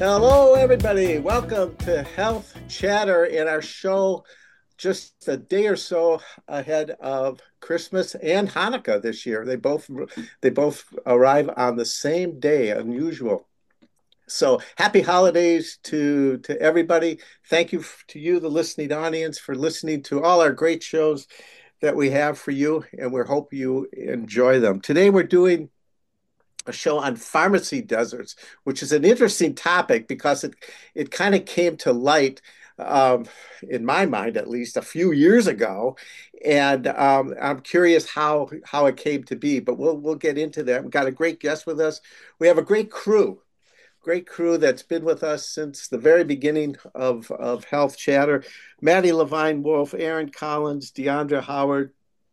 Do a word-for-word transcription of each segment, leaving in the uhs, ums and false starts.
Hello, everybody. Welcome to Health Chatter in our show just a day or so ahead of Christmas and Hanukkah this year. They both they both arrive on the same day, unusual. So happy holidays to to everybody. Thank you to you, the listening audience, for listening to all our great shows that we have for you, and we hope you enjoy them. Today we're doing a show on pharmacy deserts, which is an interesting topic because it it kind of came to light, um, in my mind at least, a few years ago, and um, I'm curious how how it came to be. But we'll we'll get into that. We've got a great guest with us. We have a great crew. Great crew that's been with us since the very beginning of, of Health Chatter. Maddie Levine Wolf, Aaron Collins, Deandra Howard,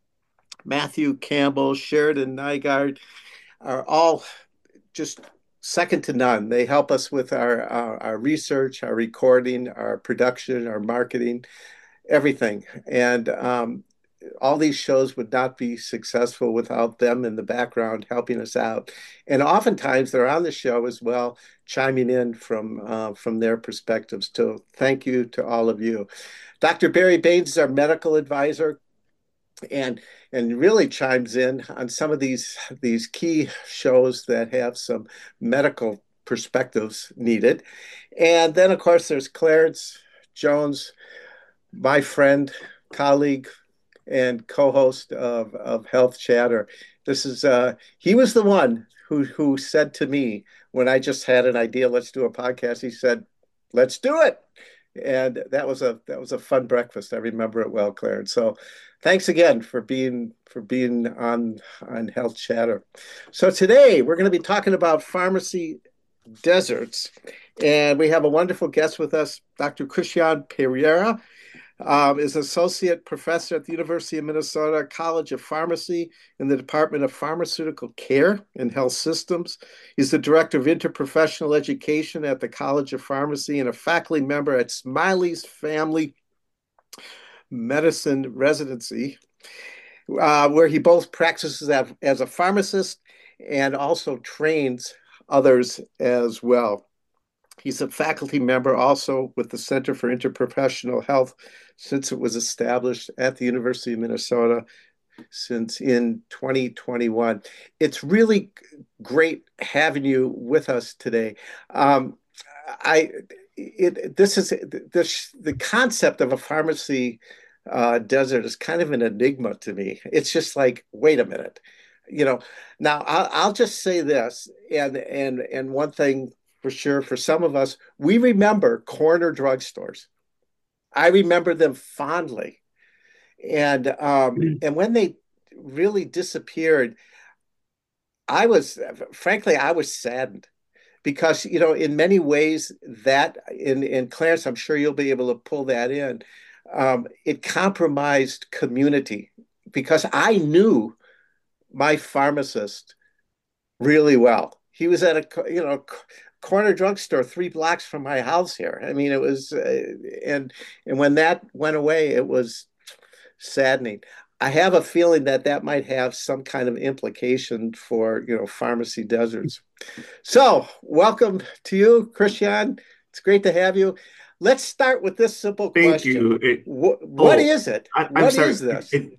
Matthew Campbell, Sheridan Nygaard are all just second to none. They help us with our, our, our research, our recording, our production, our marketing, everything. And um, all these shows would not be successful without them in the background helping us out. And oftentimes they're on the show as well, chiming in from uh, from their perspectives. So thank you to all of you. Doctor Barry Baines is our medical advisor, and and really chimes in on some of these these key shows that have some medical perspectives needed. And then of course there's Clarence Jones, my friend, colleague, and co-host of, of Health Chatter. This is uh, he was the one who who said to me when I just had an idea, let's do a podcast. He said, "Let's do it," and that was a that was a fun breakfast. I remember it well, Clarence. So, thanks again for being for being on on Health Chatter. So today we're going to be talking about pharmacy deserts, and we have a wonderful guest with us, Doctor Christian Pereira. Um, is associate professor at the University of Minnesota College of Pharmacy in the Department of Pharmaceutical Care and Health Systems. He's the director of interprofessional education at the College of Pharmacy and a faculty member at Smiley's Family Medicine Residency, uh, where he both practices as, as a pharmacist and also trains others as well. He's a faculty member also with the Center for Interprofessional Health since it was established at the University of Minnesota since in twenty twenty-one. It's really great having you with us today. Um, I it this is this the concept of a pharmacy uh, desert is kind of an enigma to me. It's just like, wait a minute, you know. Now I'll, I'll just say this, and and and one thing for sure, for some of us, we remember corner drugstores. I remember them fondly. And um, and when they really disappeared, I was, frankly, I was saddened because, you know, in many ways that in, in Clarence, I'm sure you'll be able to pull that in. Um, it compromised community because I knew my pharmacist really well. He was at a, you know, corner drugstore three blocks from my house here. I mean, it was, uh, and and when that went away, it was saddening. I have a feeling that that might have some kind of implication for, you know, pharmacy deserts. So, welcome to you, Christian. It's great to have you. Let's start with this simple Thank question. you. It, What, what oh, is it? I, I'm What sorry. is this? It,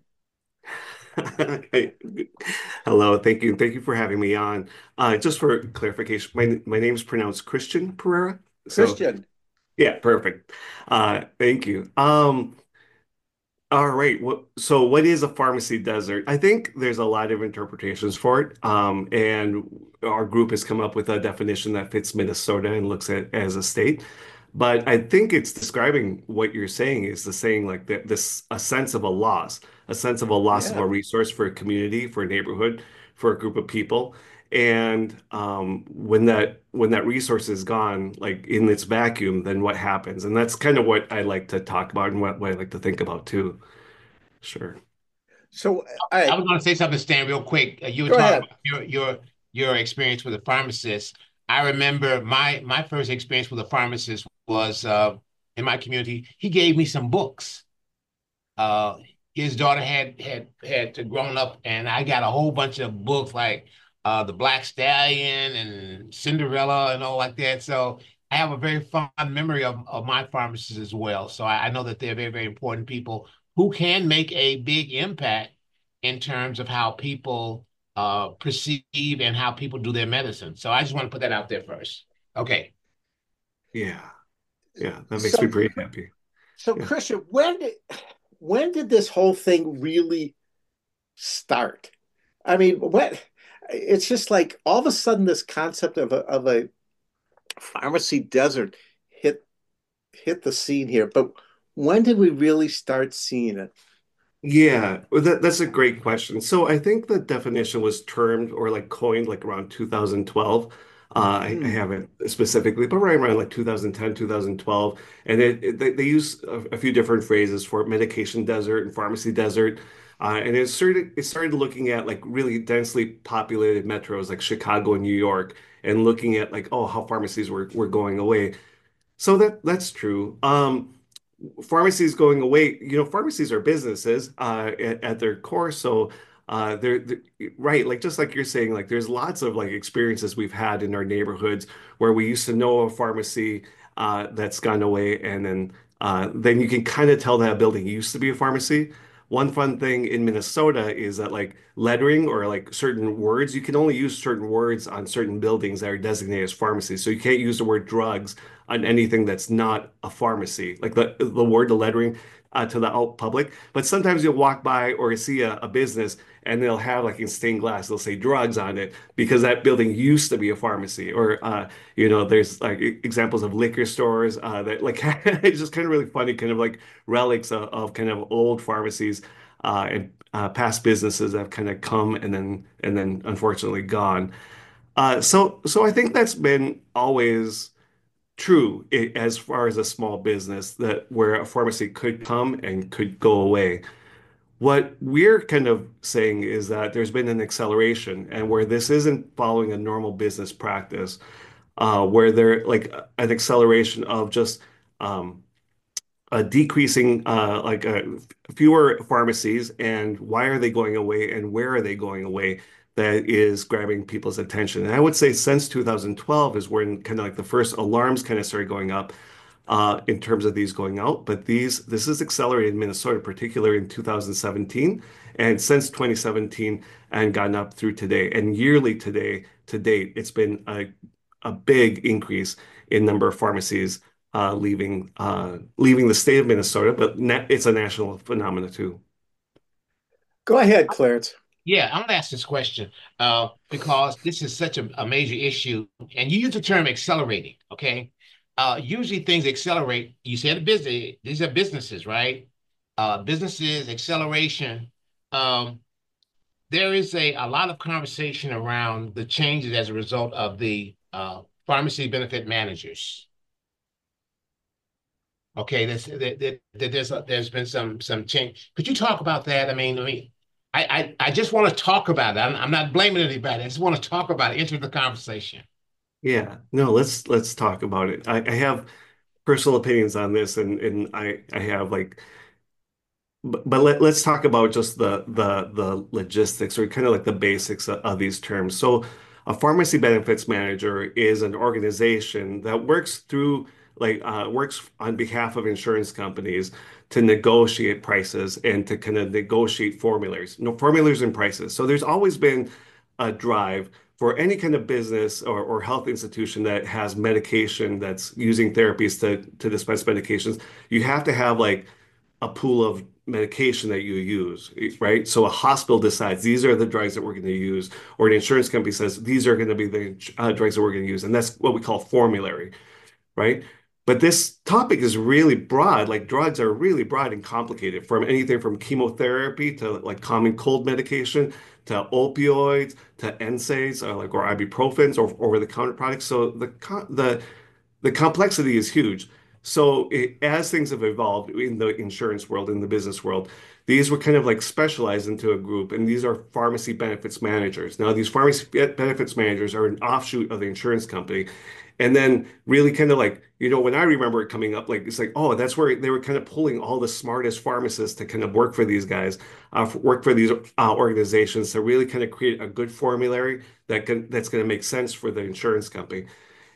hello. Thank you. Thank you for having me on. Uh, just for clarification, my my name is pronounced Christian Pereira. So Christian. yeah, perfect. Uh, thank you. Um, all right. What, so what is a pharmacy desert? I think there's a lot of interpretations for it. Um, and our group has come up with a definition that fits Minnesota and looks at as a state. But I think it's describing what you're saying is the saying like that this a sense of a loss, a sense of a loss of Yeah. a resource for a community, for a neighborhood, for a group of people. And um, when that when that resource is gone, like in its vacuum, then what happens? And that's kind of what I like to talk about and what, what I like to think about too. Sure. So, all I right, was going to say something, Stan, real quick. Uh, you were go talking ahead. about your your your experience with a pharmacist. I remember my my first experience with a pharmacist was uh, in my community. He gave me some books. Uh, his daughter had had had grown up, and I got a whole bunch of books like uh, the Black Stallion and Cinderella and all like that. So I have a very fond memory of, of my pharmacists as well. So I, I know that they're very, very important people who can make a big impact in terms of how people uh, perceive and how people do their medicine. So I just want to put that out there first. Okay. Yeah. Yeah. That makes me So, pretty happy. so Yeah. Christian, when did when did this whole thing really start? I mean, what it's just like all of a sudden this concept of a of a pharmacy desert hit hit the scene here. But when did we really start seeing it? Yeah, well, that, that's a great question. So I think the definition was termed or like coined like around two thousand twelve. Uh, I, I Hmm. haven't specifically, but right around like two thousand ten, two thousand twelve. And it, it, they, they use a, a few different phrases for medication desert and pharmacy desert. Uh, and it started, it started looking at like really densely populated metros like Chicago and New York and looking at like, oh, how pharmacies were, were going away. So that that's true. Um, pharmacies going away, you know, pharmacies are businesses uh, at, at their core. So uh, they're, they're right, like just like you're saying, like there's lots of like experiences we've had in our neighborhoods where we used to know a pharmacy uh, that's gone away, and then uh, then you can kind of tell that building used to be a pharmacy. One fun thing in Minnesota is that like lettering or like certain words, you can only use certain words on certain buildings that are designated as pharmacies. So you can't use the word drugs on anything that's not a pharmacy, like the the word, the lettering uh, to the out public. But sometimes you'll walk by or see a, a business and they'll have like in stained glass, they'll say drugs on it because that building used to be a pharmacy. Or uh, you know, there's like e- examples of liquor stores uh, that like it's just kind of really funny, kind of like relics of, of kind of old pharmacies uh, and uh, past businesses that have kind of come and then and then unfortunately gone. Uh, so so I think that's been always true i- as far as a small business that where a pharmacy could come and could go away. What we're kind of saying is that there's been an acceleration and where this isn't following a normal business practice, uh, where there like an acceleration of just um, a decreasing uh, like uh, fewer pharmacies and why are they going away and where are they going away that is grabbing people's attention. And I would say since two thousand twelve is when kind of like the first alarms kind of started going up uh, in terms of these going out. But these this is accelerated in Minnesota, particularly in two thousand seventeen, and since twenty seventeen and gotten up through today. And yearly today to date, it's been a a big increase in number of pharmacies uh, leaving uh, leaving the state of Minnesota, but na it's a national phenomenon too. Go ahead, Clarence. Yeah, I'm gonna ask this question uh, because this is such a, a major issue, and you use the term accelerating. Okay, uh, usually things accelerate. You said a business; these are businesses, right? Uh, businesses acceleration. Um, there is a a lot of conversation around the changes as a result of the uh, pharmacy benefit managers. Okay, there's there, there, there's a, there's been some some change. Could you talk about that? I mean, I mean, I I, I just want to talk about it. I'm, I'm not blaming anybody. I just want to talk about it, enter the conversation. Yeah, no, let's let's talk about it. I, I have personal opinions on this, and and I I have like But, but let, let's talk about just the the the logistics or kind of like the basics of, of these terms. So, a pharmacy benefits manager is an organization that works through like uh, works on behalf of insurance companies to negotiate prices and to kind of negotiate formulas, no formulas and prices. So there's always been a drive for any kind of business or, or health institution that has medication that's using therapies to to dispense medications. You have to have like a pool of medication that you use, right? So a hospital decides these are the drugs that we're going to use, or an insurance company says these are going to be the uh, drugs that we're going to use, and that's what we call formulary, right? But this topic is really broad. Like drugs are really broad and complicated, from anything from chemotherapy to like common cold medication to opioids to N SAIDs or like or ibuprofens or over-the-counter products. So the the the complexity is huge. So it, as things have evolved in the insurance world, in the business world, these were kind of like specialized into a group, and these are pharmacy benefits managers. Now, these pharmacy benefits managers are an offshoot of the insurance company. And then really kind of like, you know, when I remember it coming up, like it's like, oh, that's where they were kind of pulling all the smartest pharmacists to kind of work for these guys, uh, work for these uh, organizations to really kind of create a good formulary that can that's going to make sense for the insurance company.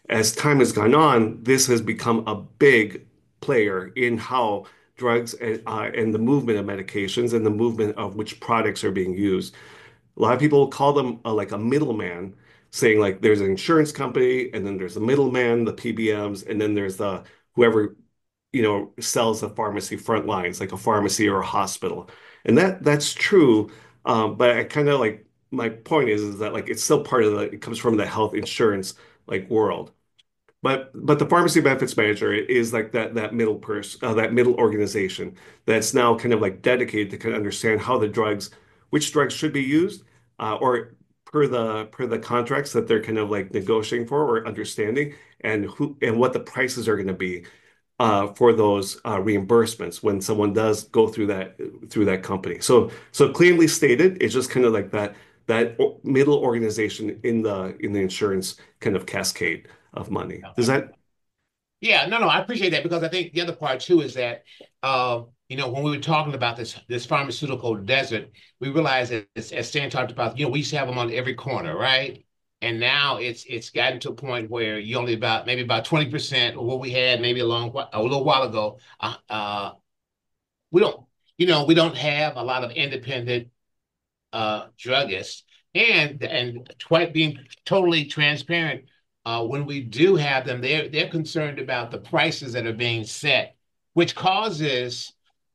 as time has gone on, this has become a big player in how drugs and, uh, and the movement of medications and the movement of which products are being used. A lot of people call them uh, like a middleman, saying like there's an insurance company, and then there's the middleman, the P B Ms, and then there's the whoever, you know, sells the pharmacy front lines, like a pharmacy or a hospital. And that that's true. Um, but I kind of like my point is is that like it's still part of the it comes from the health insurance like world. But but the pharmacy benefits manager is like that that middle person, uh, that middle organization that's now kind of like dedicated to kind of understand how the drugs, which drugs should be used, uh, or per the per the contracts that they're kind of like negotiating for or understanding, and who and what the prices are going to be uh, for those uh, reimbursements when someone does go through that through that company. So so clearly stated, it's just kind of like that that middle organization in the in the insurance kind of cascade of money. Does that? Yeah, no, no, I appreciate that because I think the other part too is that, uh, you know, when we were talking about this this pharmaceutical desert, we realized that as, as Stan talked about, you know, we used to have them on every corner, right? And now it's it's gotten to a point where you only about maybe about twenty percent of what we had maybe a long a little while ago. Uh, uh, we don't, you know, we don't have a lot of independent uh, druggists, and and quite being totally transparent, uh, when we do have them, they're they're concerned about the prices that are being set, which causes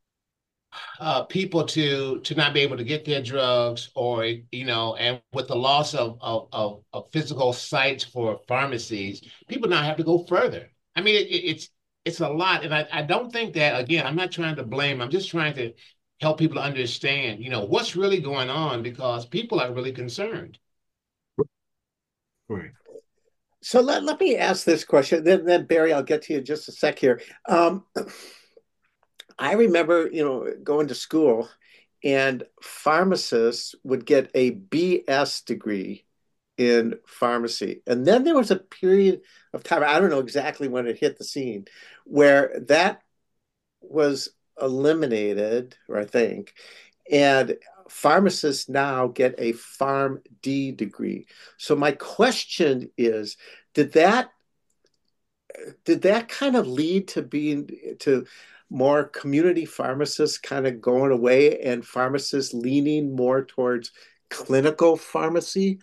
uh, people to to not be able to get their drugs, or you know, and with the loss of of, of, of physical sites for pharmacies, people now have to go further. I mean, it, it's it's a lot, and I, I don't think that again. I'm not trying to blame. I'm just trying to help people understand, you know, what's really going on because people are really concerned. Right. So let, let me ask this question. Then, then Barry, I'll get to you in just a sec here. Um, I remember, you know, going to school and pharmacists would get a B S degree in pharmacy. And then there was a period of time, I don't know exactly when it hit the scene, where that was eliminated, or I think, and pharmacists now get a Pharm D degree. So my question is, did that did that kind of lead to being to more community pharmacists kind of going away and pharmacists leaning more towards clinical pharmacy?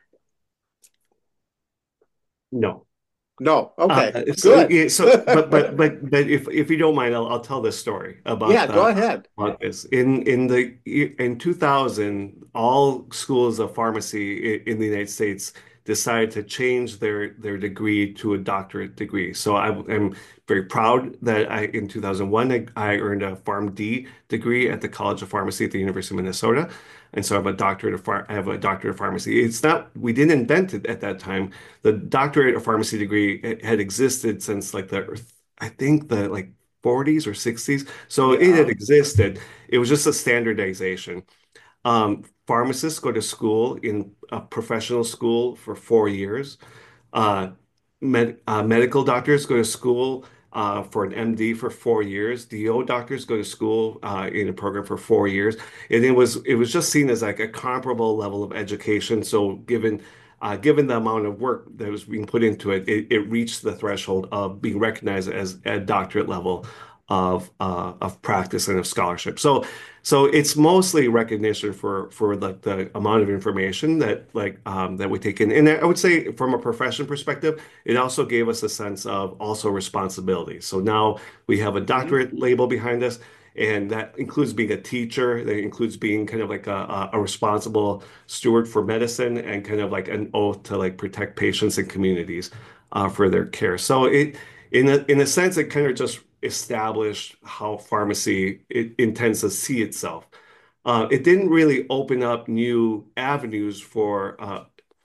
No. No. Okay. Uh, so Good. yeah, so but but but but if if you don't mind, I'll I'll tell this story about Yeah, go the ahead. about this. In in the in two thousand, all schools of pharmacy in, in the United States decided to change their their degree to a doctorate degree. So I, I'm very proud that I in two thousand one I, I earned a Pharm D degree at the College of Pharmacy at the University of Minnesota. And so I have a doctorate of phar I have a doctorate of pharmacy. It's not, we didn't invent it at that time. The doctorate of pharmacy degree had existed since like the, I think the like forties or sixties. So it had Yeah. existed. It was just a standardization. Um, pharmacists go to school in a professional school for four years. Uh, med uh, medical doctors go to school uh, for an M D for four years. D O doctors go to school uh, in a program for four years, and it was it was just seen as like a comparable level of education. So given uh, given the amount of work that was being put into it, it, it reached the threshold of being recognized as a doctorate level of uh, of practice and of scholarship. So so it's mostly recognition for for like the amount of information that like um, that we take in. And I would say from a profession perspective, it also gave us a sense of also responsibility. So now we have a Mhm. doctorate label behind us, and that includes being a teacher. That includes being kind of like a, a responsible steward for medicine and kind of like an oath to like protect patients and communities uh, for their care. So it in a in a sense, it kind of just established how pharmacy it intends to see itself. Uh, it didn't really open up new avenues for uh,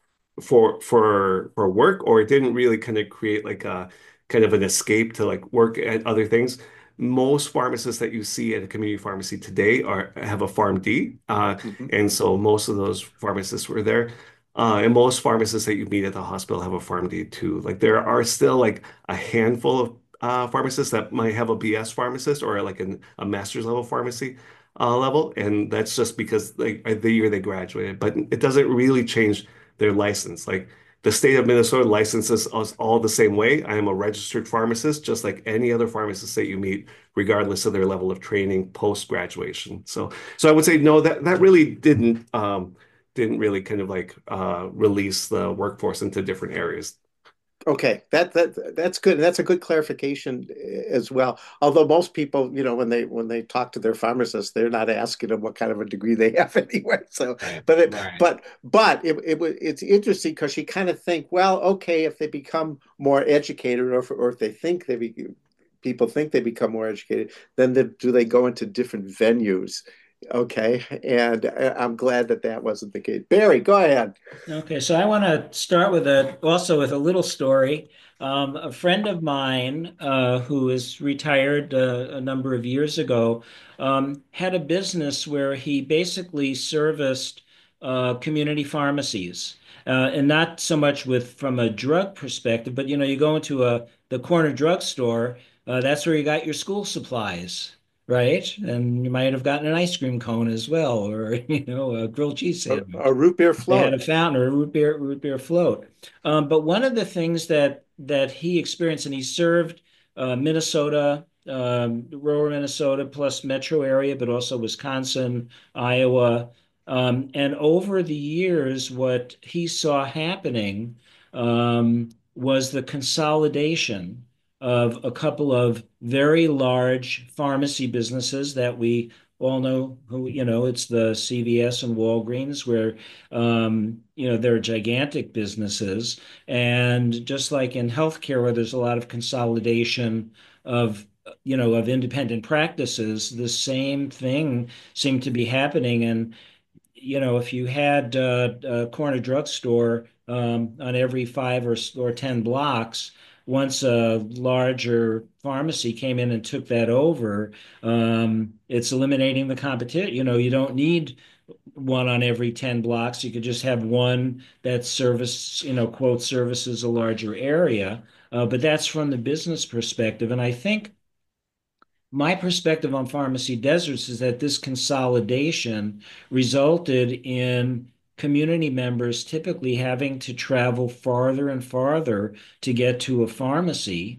for for for work, or it didn't really kind of create like a kind of an escape to like work at other things. Most pharmacists that you see at a community pharmacy today are have a Pharm D, uh, Mhm. and so most of those pharmacists were there. Uh, and most pharmacists that you meet at the hospital have a Pharm D too. Like there are still like a handful of uh, pharmacists that might have a B S pharmacist or like an, a master's level pharmacy uh, level, and that's just because like the year they graduated. But it doesn't really change their license. Like The state of Minnesota licenses us all the same way. I am a registered pharmacist, just like any other pharmacist that you meet, regardless of their level of training post graduation. So, so I would say no, that that really didn't um, didn't really kind of like uh, release the workforce into different areas. Okay, that that that's good. That's a good clarification as well. Although most people, you know, when they when they talk to their pharmacist, they're not asking them what kind of a degree they have anyway. So, Right, but it, right. but but it it was it's interesting because you kind of think, well, okay, if they become more educated, or if, or if they think they be, people think they become more educated, then the, do they go into different venues? Okay, and I- I'm glad that that wasn't the case. Barry, go ahead. Okay, so I want to start with a also with a little story. Um, a friend of mine uh, who is retired uh, a number of years ago um, had a business where he basically serviced uh, community pharmacies, uh, and not so much with from a drug perspective, but you know, you go into a the corner drugstore, uh, that's where you got your school supplies. Right. And you might have gotten an ice cream cone as well, or, you know, a grilled cheese A, sandwich. a root beer They had float. a fountain or a root beer root beer float. Um, but one of the things that that he experienced, and he served uh, Minnesota, um, rural Minnesota, plus metro area, but also Wisconsin, Iowa. Um, and over the years, what he saw happening um, was the consolidation of a couple of very large pharmacy businesses that we all know who, you know, it's the C V S and Walgreens, where um, you know, they're gigantic businesses. And just like in healthcare, where there's a lot of consolidation of, you know, of independent practices, the same thing seemed to be happening. And you know, if you had uh, a corner drugstore um, on every five or, or ten blocks, once a larger pharmacy came in and took that over, um, it's eliminating the competition. You know, you don't need one on every ten blocks. You could just have one that service, you know, quote, services a larger area. Uh, but that's from the business perspective. And I think my perspective on pharmacy deserts is that this consolidation resulted in community members typically having to travel farther and farther to get to a pharmacy,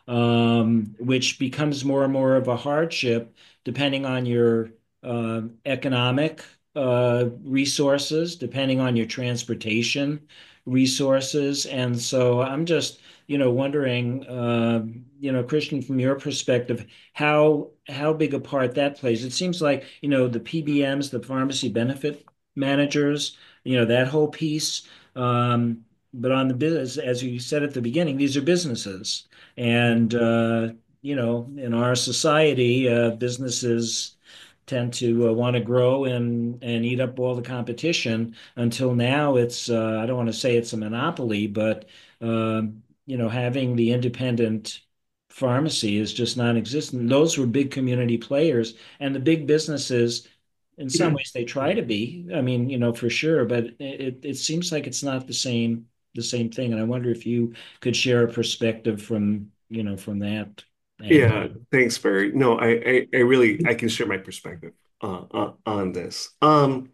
um, which becomes more and more of a hardship depending on your uh, economic uh, resources, depending on your transportation resources. And so I'm just, you know, wondering, uh, you know, Christian, from your perspective, how how big a part that plays. It seems like, you know, the P B Ms, the pharmacy benefit managers, you know, that whole piece. Um, but on the business, as you said at the beginning, these are businesses. And, uh, you know, in our society, uh, businesses tend to uh, want to grow and and eat up all the competition. Until now, it's uh, I don't want to say it's a monopoly, but um, you know, having the independent pharmacy is just non-existent. Those were big community players, and the big businesses, in some ways, they try to be. I mean, you know, for sure, but it it seems like it's not the same the same thing. And I wonder if you could share a perspective from, you know, from that angle. Yeah, thanks, Barry. No, I, I, I really I can share my perspective uh, on, on this. Um,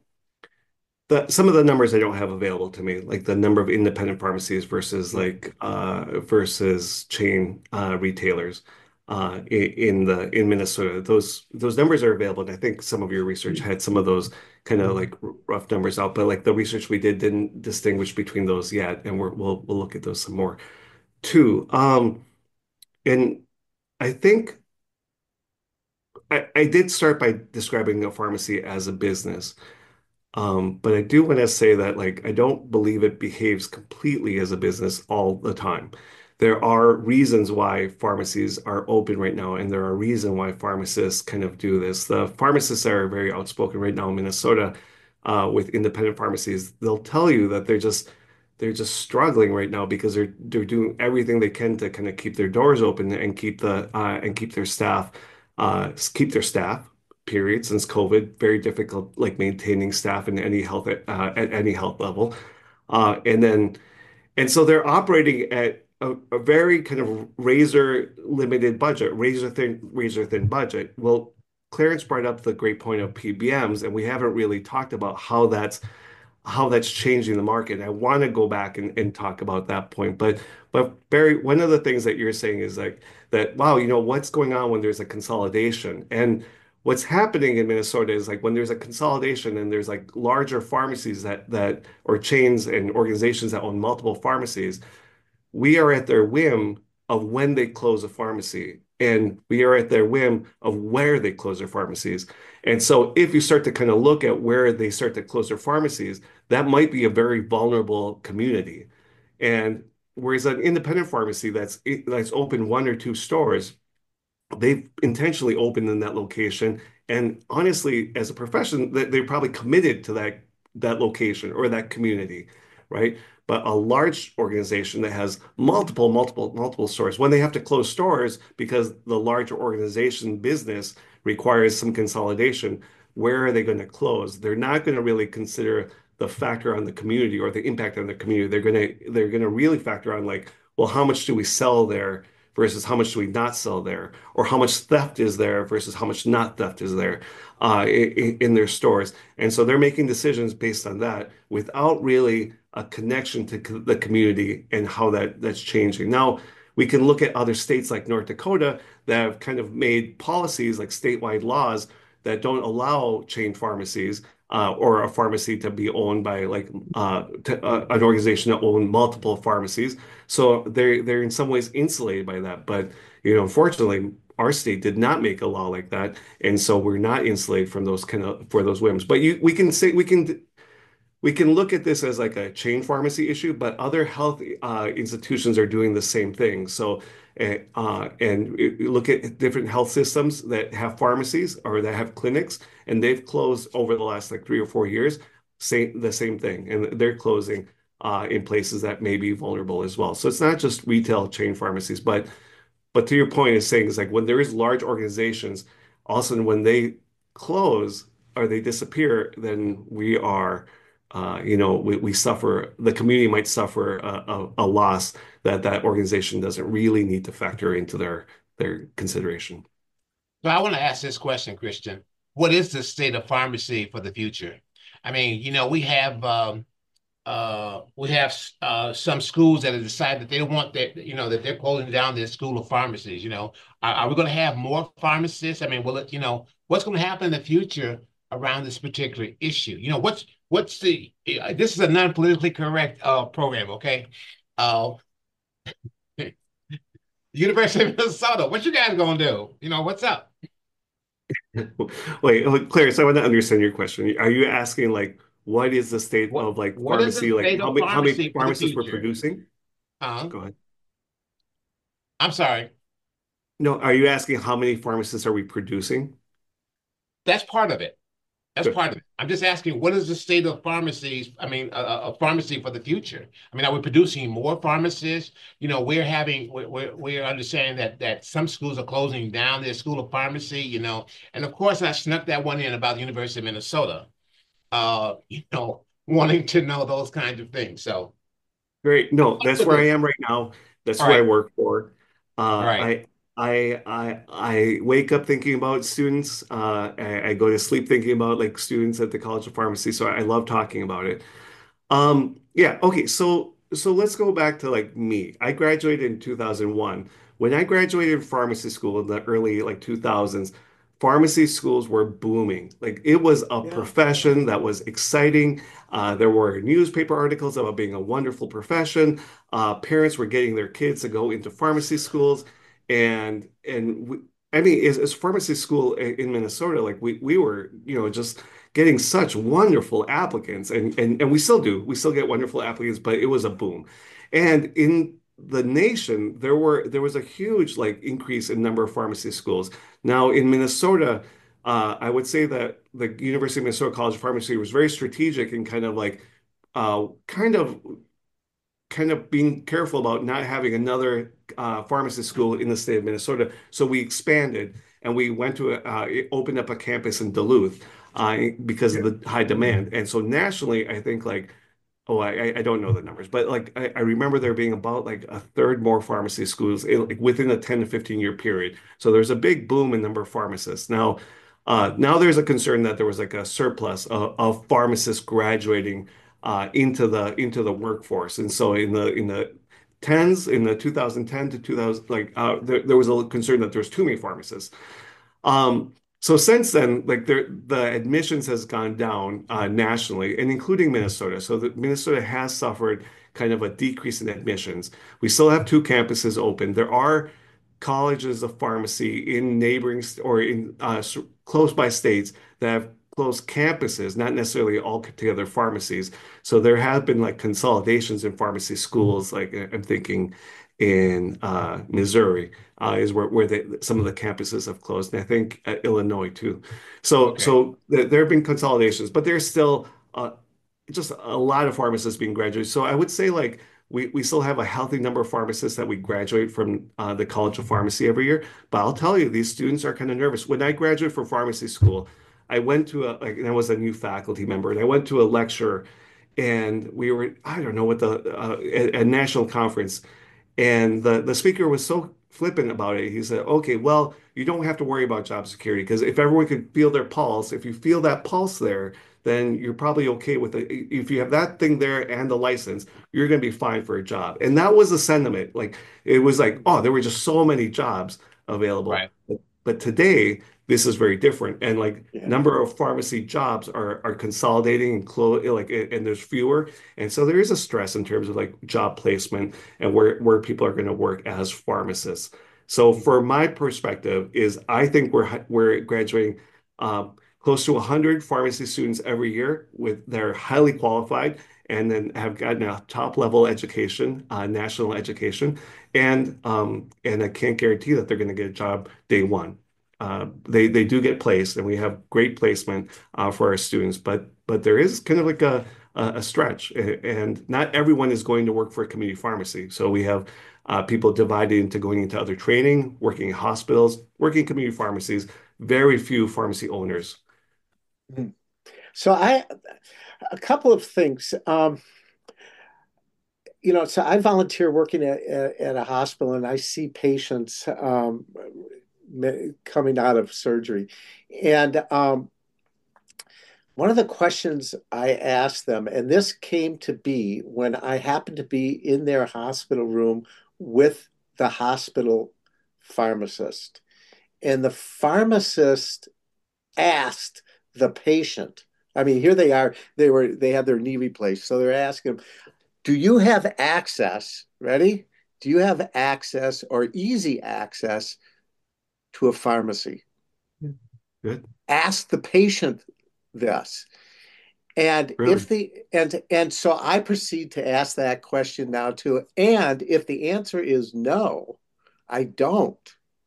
the some of the numbers I don't have available to me, like the number of independent pharmacies versus like uh, versus chain uh, retailers uh, in, in the in Minnesota. Those those numbers are available, and I think some of your research had some of those kind of like r- rough numbers out. But like the research we did didn't distinguish between those yet, and we're, we'll we'll look at those some more too. Um, and I think. I, I did start by describing a pharmacy as a business. Um, but I do want to say that like I don't believe it behaves completely as a business all the time. There are reasons why pharmacies are open right now, and there are reasons why pharmacists kind of do this. The pharmacists are very outspoken right now in Minnesota uh, with independent pharmacies. They'll tell you that they're just they're just struggling right now because they're they're doing everything they can to kind of keep their doors open and keep the uh, and keep their staff uh, keep their staff period since COVID. Very difficult, like maintaining staff in any health uh, at any health level, uh, and then and so they're operating at a, a very kind of razor limited budget, razor thin, razor thin budget. Well, Clarence brought up the great point of P B Ms, and we haven't really talked about how that's how that's changing the market. I want to go back and, and talk about that point. But but Barry, one of the things that you're saying is like that, wow, you know, what's going on when there's a consolidation? And what's happening in Minnesota is like when there's a consolidation and there's like larger pharmacies that that or chains and organizations that own multiple pharmacies, we are at their whim of when they close a pharmacy, and we are at their whim of where they close their pharmacies. And so if you start to kind of look at where they start to close their pharmacies, that might be a very vulnerable community. And whereas an independent pharmacy that's that's open one or two stores, they've intentionally opened in that location. And honestly, as a profession, they're probably committed to that that location or that community, right? But a large organization that has multiple, multiple, multiple stores, when they have to close stores because the larger organization business requires some consolidation, where are they going to close? They're not going to really consider the factor on the community or the impact on the community. They're going to they're going to really factor on like, well, how much do we sell there versus how much do we not sell there, or how much theft is there versus how much not theft is there uh, in, in their stores. And so they're making decisions based on that without really a connection to co- the community and how that that's changing. Now, we can look at other states like North Dakota that have kind of made policies like statewide laws that don't allow chain pharmacies uh, or a pharmacy to be owned by like uh, to, uh, an organization that own multiple pharmacies. So they're they're in some ways insulated by that. But you know, unfortunately, our state did not make a law like that, and so we're not insulated from those kind of for those whims. But you we can say we can we can look at this as like a chain pharmacy issue, but other health uh, institutions are doing the same thing. So, uh, uh, and you look at different health systems that have pharmacies or that have clinics, and they've closed over the last like three or four years. Same the same thing, and they're closing uh, in places that may be vulnerable as well. So it's not just retail chain pharmacies, but but to your point is saying is like when there is large organizations, all of a sudden when they close or they disappear, then we are, uh, you know, we, we suffer, the community might suffer a, a, a loss that that organization doesn't really need to factor into their their consideration. So I want to ask this question, Christian. What is the state of pharmacy for the future? I mean, you know, we have um, uh, we have uh, some schools that have decided that they don't want that, you know, that they're closing down their school of pharmacies. You know, are, are we going to have more pharmacists? I mean, will it, you know, what's going to happen in the future around this particular issue? You know, what's what's the uh, this is a non-politically correct uh, program, okay? Uh, University of Minnesota, what you guys gonna do? You know, what's up? Wait, oh, Claire, so I want to understand your question. Are you asking like what is the state What of like what is the pharmacy, like state how of many how many pharmacy for the pharmacists we're future? producing? Uh, Go ahead. I'm sorry. No, are you asking how many pharmacists are we producing? That's part of it. That's Good. part of it. I'm just asking, what is the state of pharmacies? I mean, a, a pharmacy for the future. I mean, are we producing more pharmacists? You know, we're having, we're, we're, we're understanding that that some schools are closing down their school of pharmacy, you know, and of course I snuck that one in about the University of Minnesota, uh, you know, wanting to know those kinds of things. So, Great. No, that's where I all am right now. That's who I right, work for. all Uh, right. I I I I wake up thinking about students. Uh, I, I go to sleep thinking about like students at the College of Pharmacy. So I love talking about it. Um, yeah, okay, so so let's go back to like me. I graduated in two thousand one. When I graduated pharmacy school in the early like two thousands, pharmacy schools were booming. Like it was a Yeah. profession that was exciting. Uh, there were newspaper articles about being a wonderful profession. Uh, parents were getting their kids to go into pharmacy schools, and and we, I mean, as, as pharmacy school in, in Minnesota, like we we were, you know, just getting such wonderful applicants, and, and and we still do. We still get wonderful applicants, but it was a boom. And in the nation, there were there was a huge like increase in number of pharmacy schools. Now in Minnesota, uh, I would say that the University of Minnesota College of Pharmacy was very strategic and kind of like uh, kind of kind of being careful about not having another uh, pharmacy school in the state of Minnesota. So we expanded and we went to a, uh, it opened up a campus in Duluth uh, because of Yeah. the high demand. And so nationally, I think like, oh, I, I don't know the numbers, but like I, I remember there being about like a third more pharmacy schools in, like, within a ten to fifteen year period. So there's a big boom in number of pharmacists. Now, uh, now there's a concern that there was like a surplus of, of pharmacists graduating uh, into the into the workforce. And so in the in the tens, in the two thousand ten to two thousand, like uh, there, there was a concern that there was too many pharmacists. Um, so since then, like there, the admissions has gone down uh, nationally, and including Minnesota. So that Minnesota has suffered kind of a decrease in admissions. We still have two campuses open. There are colleges of pharmacy in neighboring or in uh, close by states that have closed campuses, not necessarily all together pharmacies. So there have been like consolidations in pharmacy schools. Like I'm thinking in uh, Missouri uh, is where where they, some of the campuses have closed, and I think uh, Illinois too. So Okay. so th there have been consolidations, but there's still uh, just a lot of pharmacists being graduated. So I would say like we we still have a healthy number of pharmacists that we graduate from uh, the College of Pharmacy every year. But I'll tell you, these students are kind of nervous. When I graduated from pharmacy school, I went to a like, and I was a new faculty member, and I went to a lecture, and we were I don't know what the uh, a, a national conference. And the, the speaker was so flippant about it. He said, okay, well, you don't have to worry about job security because if everyone could feel their pulse, if you feel that pulse there, then you're probably okay with it. If you have that thing there and the license, you're going to be fine for a job. And that was the sentiment. Like it was like, oh, there were just so many jobs available. Right. But, but today, this is very different. And like Yeah. number of pharmacy jobs are are consolidating and close like and there's fewer. And so there is a stress in terms of like job placement and where where people are going to work as pharmacists. So for my perspective is I think we're we're graduating um, close to one hundred pharmacy students every year with they're highly qualified and then have gotten a top level education, uh, national education, and um, and I can't guarantee that they're going to get a job day one. Uh, they they do get placed, and we have great placement uh, for our students, but but there is kind of like a a stretch, and not everyone is going to work for a community pharmacy. So we have uh, people divided into going into other training, working in hospitals, working in community pharmacies, very few pharmacy owners. Mhm. So I, a couple of things. Um, you know, so I volunteer working at, at, at a hospital, and I see patients um, coming out of surgery, and um, one of the questions I asked them, and this came to be when I happened to be in their hospital room with the hospital pharmacist. And the pharmacist asked the patient, I mean, here they are, they were they had their knee replaced. So they're asking, do you have access? Ready? Do you have access or easy access to a pharmacy? Good. Ask the patient this. And Really? if the and and so I proceed to ask that question now too. And if the answer is no, I don't,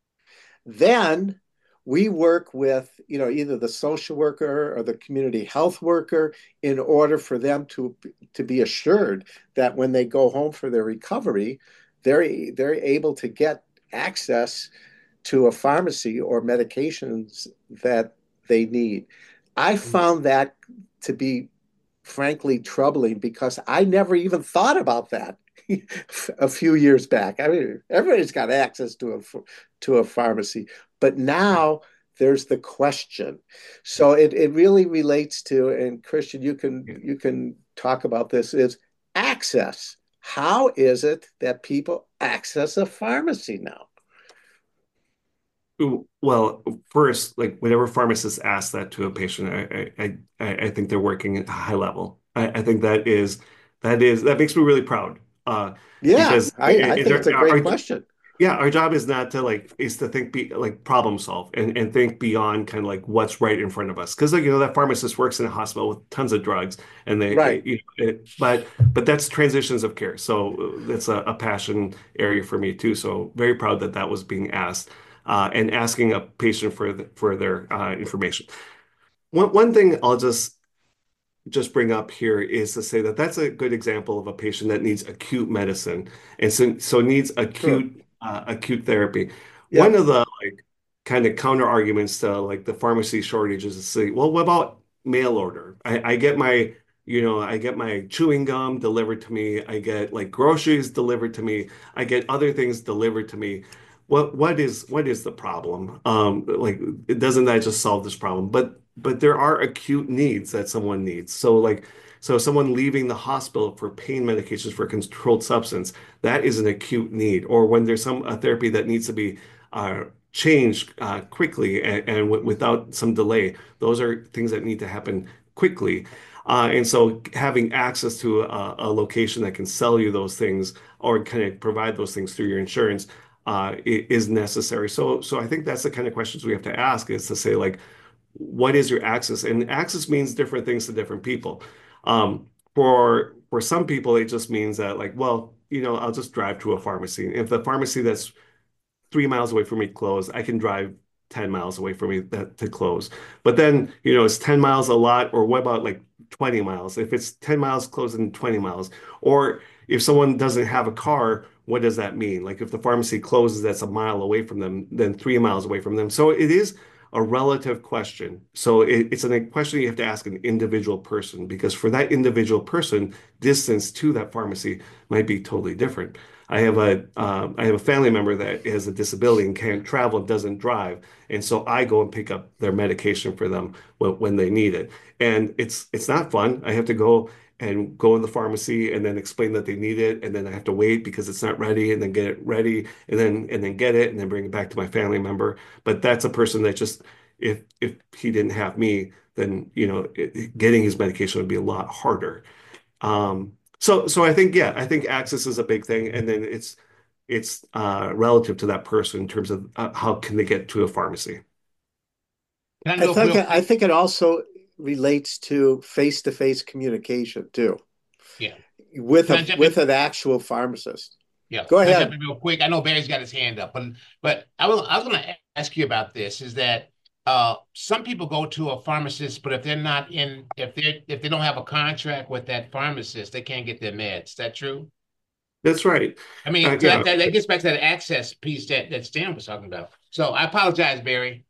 then we work with, you know, either the social worker or the community health worker in order for them to to be assured that when they go home for their recovery, they're they're able to get access to a pharmacy or medications that they need. I found that to be frankly troubling because I never even thought about that a few years back. I mean, everybody's got access to a to a pharmacy, but now there's the question. So it, it really relates to, and Christian, you can Yeah. you can talk about this, is access. How is it that people access a pharmacy now? Well, first, like whenever pharmacists ask that to a patient, I I I, I think they're working at a high level. I, I think that is that is that makes me really proud. Uh, Yeah, because I, I it, think it's it, a our, great our question. yeah, our job is not to like is to think be like problem solve and and think beyond kind of like what's right in front of us. Because like you know that pharmacist works in a hospital with tons of drugs, and they Right. you know it, but but that's transitions of care. So uh, that's a, a passion area for me too. So very proud that that was being asked uh, and asking a patient for the, for their uh, information. One one thing I'll just just bring up here is to say that that's a good example of a patient that needs acute medicine and so so needs Sure. acute uh, acute therapy. One Yep. of the like kind of counter arguments to like the pharmacy shortages is to say, well, what about mail order? I, I get my you know I get my chewing gum delivered to me. I get like groceries delivered to me. I get other things delivered to me. What what is what is the problem? Um, like, doesn't that just solve this problem? But but there are acute needs that someone needs. So like So someone leaving the hospital for pain medications for a controlled substance, that is an acute need. Or when there's some a therapy that needs to be uh, changed uh, quickly and, and w without some delay, those are things that need to happen quickly. Uh, and so having access to a, a location that can sell you those things or kind of provide those things through your insurance uh, is necessary. So, so I think that's the kind of questions we have to ask is to say like, what is your access? And access means different things to different people. Um, for for some people, it just means that like, well, you know, I'll just drive to a pharmacy. If the pharmacy that's three miles away from me close, I can drive ten miles away from me that to close. But then, you know, is ten miles a lot? Or what about like twenty miles? If it's ten miles close and twenty miles, or if someone doesn't have a car, what does that mean? Like if the pharmacy closes, that's a mile away from them, then three miles away from them. So it is a relative question. So it, it's a question you have to ask an individual person because for that individual person, distance to that pharmacy might be totally different. I have a uh, I have a family member that has a disability and can't travel, doesn't drive, and so I go and pick up their medication for them when, when they need it. And it's it's not fun. I have to go and go in the pharmacy and then explain that they need it, and then I have to wait because it's not ready, and then get it ready, and then and then get it, and then bring it back to my family member. But that's a person that just if if he didn't have me, then you know it, getting his medication would be a lot harder. Um, so, so I think, yeah, I think access is a big thing, and then it's it's uh, relative to that person in terms of uh, how can they get to a pharmacy. Can I I know think real I quick? think it also relates to face-to-face communication too, Yeah. with Can I a jump in? with an actual pharmacist. Yeah. Go Can I jump ahead. in real quick? I know Barry's got his hand up, but but I was I was going to ask you about this. Is that uh some people go to a pharmacist, but if they're not in, if they if they don't have a contract with that pharmacist, they can't get their meds. Is that true? That's right. I Uh, mean, so yeah, that, that, that gets back to that access piece that that Stan was talking about. So I apologize, Barry.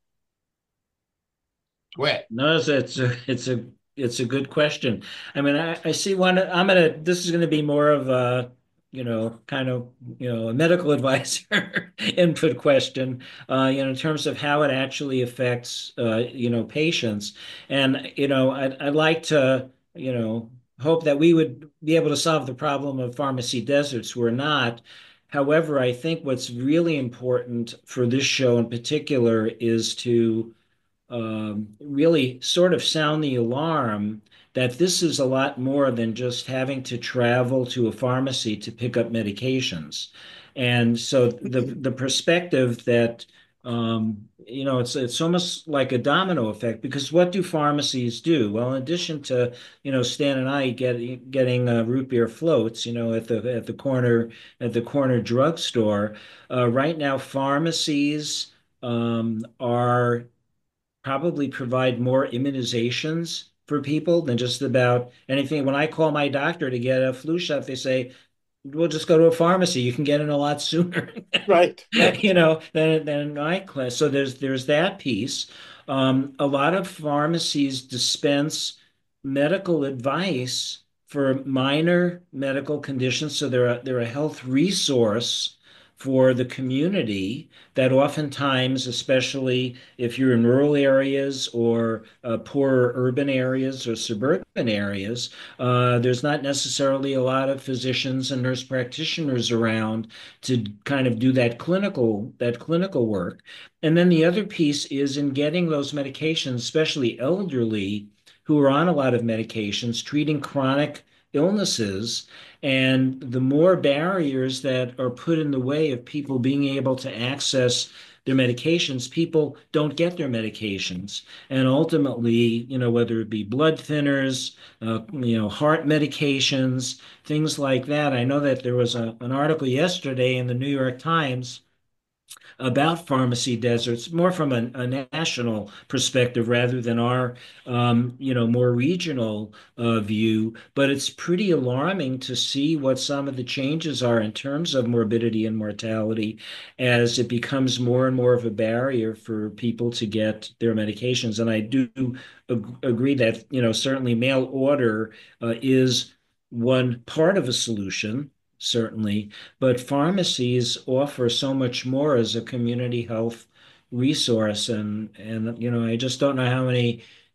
Go ahead. No, it's it's a it's a it's a good question. I mean, I, I see one. I'm gonna. This is gonna be more of a, you know, kind of, you know, a medical advisor input question. Uh, you know, in terms of how it actually affects, uh, you know, patients. And you know, I'd I'd like to, you know, hope that we would be able to solve the problem of pharmacy deserts. We're not. However, I think what's really important for this show in particular is to um, really sort of sound the alarm that this is a lot more than just having to travel to a pharmacy to pick up medications. And so the the perspective that um, you know, it's it's almost like a domino effect because what do pharmacies do? Well, in addition to, you know, Stan and I get, getting uh, root beer floats, you know, at the at the corner at the corner drugstore, uh, right now pharmacies um, are probably provide more immunizations for people than just about anything. When I call my doctor to get a flu shot, they say, we'll just go to a pharmacy. You can get in a lot sooner, Right, right. you know, than than my class. So there's there's that piece. Um, a lot of pharmacies dispense medical advice for minor medical conditions. So they're a, they're a health resource for the community that oftentimes, especially if you're in rural areas or uh, poorer urban areas or suburban areas, uh, there's not necessarily a lot of physicians and nurse practitioners around to kind of do that clinical that clinical work. And then the other piece is in getting those medications, especially elderly who are on a lot of medications, treating chronic illnesses. And the more barriers that are put in the way of people being able to access their medications, people don't get their medications. And ultimately, you know, whether it be blood thinners, uh, you know, heart medications, things like that. I know that there was a, an article yesterday in the New York Times about pharmacy deserts, more from a, a national perspective rather than our, um, you know, more regional uh, view. But it's pretty alarming to see what some of the changes are in terms of morbidity and mortality as it becomes more and more of a barrier for people to get their medications. And I do ag agree that, you know, certainly mail order uh, is one part of a solution, certainly, but pharmacies offer so much more as a community health resource. And, and, you know, I just don't know how many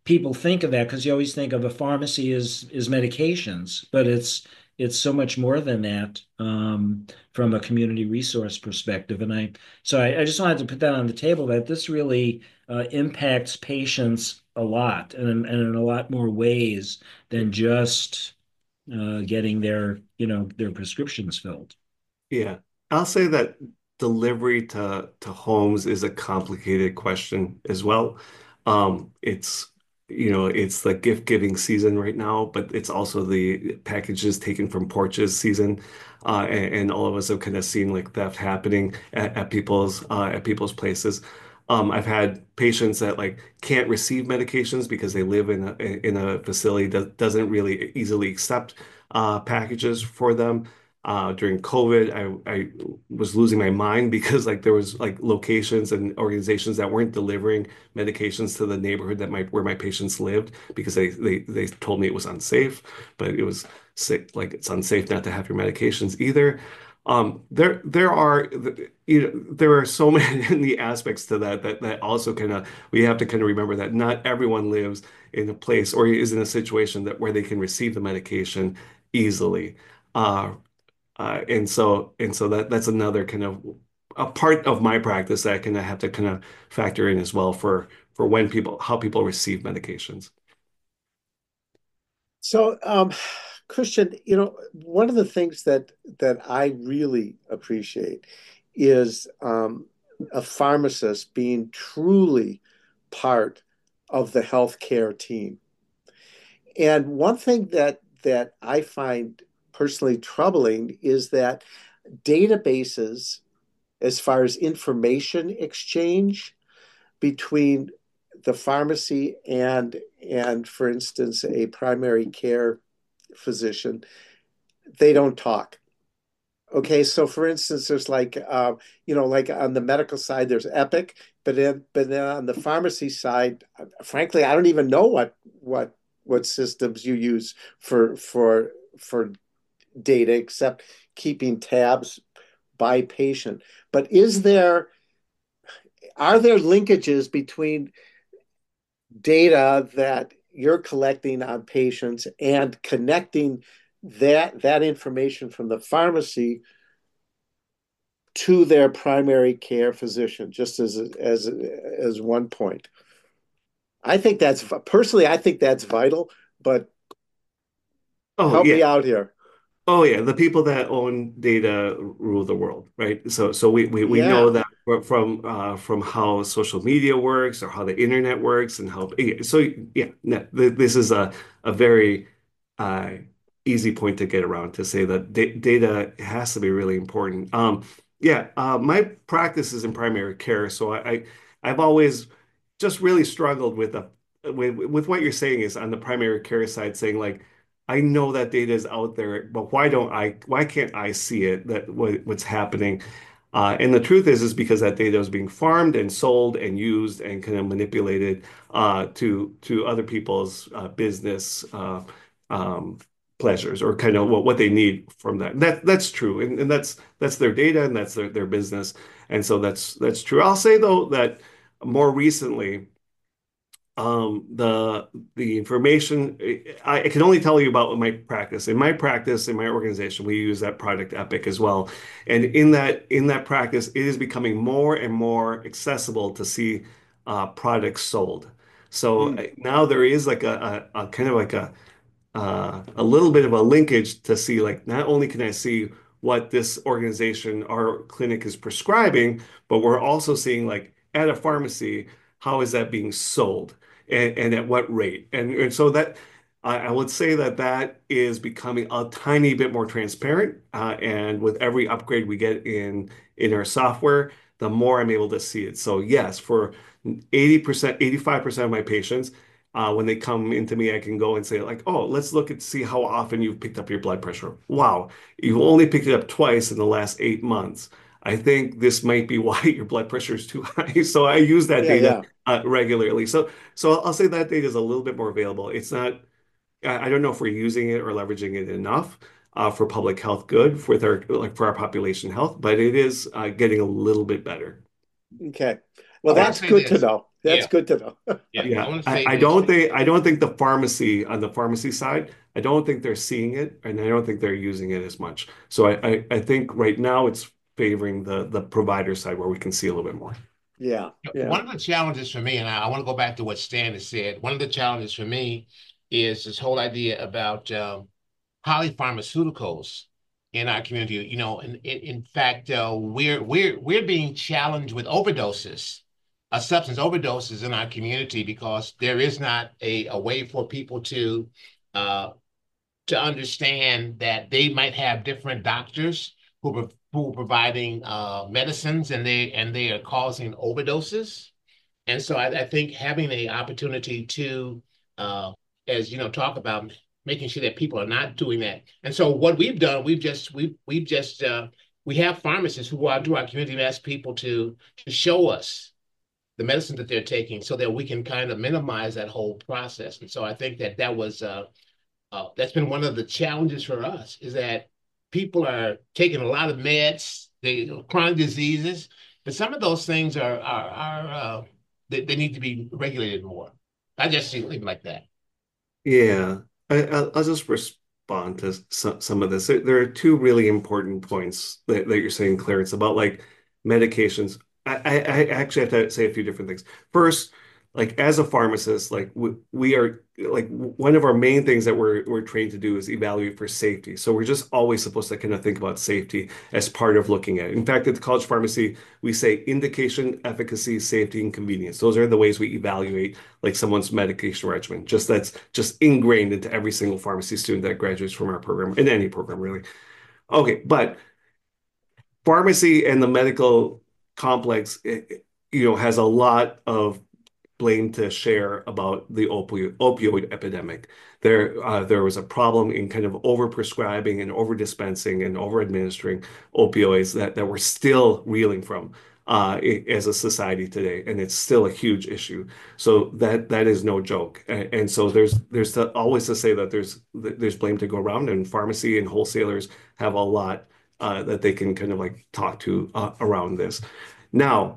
people think of that because you always think of a pharmacy as is medications, but it's it's so much more than that um, from a community resource perspective. And I so I, I just wanted to put that on the table that this really uh, impacts patients a lot and, and in a lot more ways than just uh, getting their you know their prescriptions filled. Yeah, I'll say that delivery to to homes is a complicated question as well. Um, it's you know it's the gift giving season right now, but it's also the packages taken from porches season, uh, and, and all of us have kind of seen like theft happening at, at people's uh, at people's places. Um, I've had patients that like can't receive medications because they live in a in a facility that doesn't really easily accept uh, packages for them. Uh, during COVID, I, I was losing my mind because like there was like locations and organizations that weren't delivering medications to the neighborhood that my where my patients lived because they they they told me it was unsafe, but it was sick, like it's unsafe not to have your medications either. Um, there there are you know there are so many aspects to that that that also kind of we have to kind of remember that not everyone lives in a place or is in a situation that where they can receive the medication easily. Uh, uh, and so and so that that's another kind of a part of my practice that I kind of have to kind of factor in as well for for when people how people receive medications. So, um, Christian, you know, one of the things that that I really appreciate is um, a pharmacist being truly part of the healthcare team. And one thing that that I find personally troubling is that databases, as far as information exchange between the pharmacy and and for instance a primary care physician, they don't talk. Okay, so for instance, there's like uh, you know, like on the medical side, there's Epic, but then but then on the pharmacy side, frankly, I don't even know what what what systems you use for for for data except keeping tabs by patient. But is there are there linkages between data that you're collecting on patients and connecting that that information from the pharmacy to their primary care physician, just as as as one point? I think that's personally, I think that's vital, but Oh help yeah. me out here. Oh yeah, the people that own data rule the world, right? So so we we, we know Yeah, that from uh, from how social media works or how the internet works and how yeah, so yeah, no, th this is a a very uh, easy point to get around to say that da data has to be really important. Um, yeah, uh, my practice is in primary care, so I, I I've always just really struggled with the with with what you're saying is on the primary care side, saying like I know that data is out there, but why don't I, why can't I see it that what, what's happening? Uh, and the truth is, is because that data is being farmed and sold and used and kind of manipulated uh, to to other people's uh, business uh, um, pleasures or kind of what, what they need from that. That that's true, and, and that's that's their data and that's their their business, and so that's that's true. I'll say though that more recently um the the information I, I can only tell you about my practice in my practice in my organization we use that product Epic as well, and in that in that practice it is becoming more and more accessible to see uh products sold. So hmm. uh, now there is like a, a, a kind of like a uh, a little bit of a linkage to see like not only can I see what this organization or clinic is prescribing, but we're also seeing like at a pharmacy, how is that being sold and, and at what rate? And, and so that I, I would say that that is becoming a tiny bit more transparent. Uh, and with every upgrade we get in in our software, the more I'm able to see it. So yes, for eighty percent, eighty-five percent of my patients, uh, when they come into me, I can go and say like, oh, let's look and see how often you've picked up your blood pressure. Wow, you've only picked it up twice in the last eight months. I think this might be why your blood pressure is too high. So I use that Yeah, data yeah. uh, regularly. So so I'll say that data is a little bit more available. It's not, I I don't know if we're using it or leveraging it enough uh, for public health good with our like for our population health, but it is uh, getting a little bit better. Okay. I Well, want to that's say good to this. know. That's Yeah, good to know. yeah. I Yeah, want to I, say I this. don't think I don't think the pharmacy on the pharmacy side, I don't think they're seeing it, and I don't think they're using it as much. So I, I, I think right now it's favoring the the provider side where we can see a little bit more. Yeah, yeah. One of the challenges for me, and I, I want to go back to what Stan has said. One of the challenges for me is this whole idea about um, polypharmaceuticals in our community. You know, in in, in fact, uh, we're we're we're being challenged with overdoses, uh, substance overdoses in our community because there is not a, a way for people to uh, to understand that they might have different doctors who are, who are providing uh, medicines and they and they are causing overdoses. And so I, I think having the opportunity to, uh, as you know, talk about making sure that people are not doing that. And so what we've done, we've just we've we've just uh, we have pharmacists who go out to our community and ask people to to show us the medicine that they're taking so that we can kind of minimize that whole process. And so I think that that was uh, uh, that's been one of the challenges for us is that people are taking a lot of meds, they chronic diseases, but some of those things are are are uh, they, they need to be regulated more. I just see it like that. Yeah, I, I'll, I'll just respond to some, some of this. There, there are two really important points that, that you're saying, Clarence, about like medications. I, I, I actually have to say a few different things. First, like as a pharmacist, like we, we are like one of our main things that we're we're trained to do is evaluate for safety. So we're just always supposed to kind of think about safety as part of looking at it. In fact, at the College Pharmacy, we say indication, efficacy, safety, and convenience. Those are the ways we evaluate like someone's medication regimen. Just that's just ingrained into every single pharmacy student that graduates from our program, in any program, really. Okay, but pharmacy and the medical complex, it, you know, has a lot of blame to share about the opioid opioid epidemic. There, uh, there was a problem in kind of overprescribing and overdispensing and over-administering opioids that, that we're still reeling from uh, as a society today, and it's still a huge issue. So that that is no joke. And, and so there's there's to, always to say that there's there's blame to go around, and pharmacy and wholesalers have a lot uh, that they can kind of like talk to uh, around this. Now,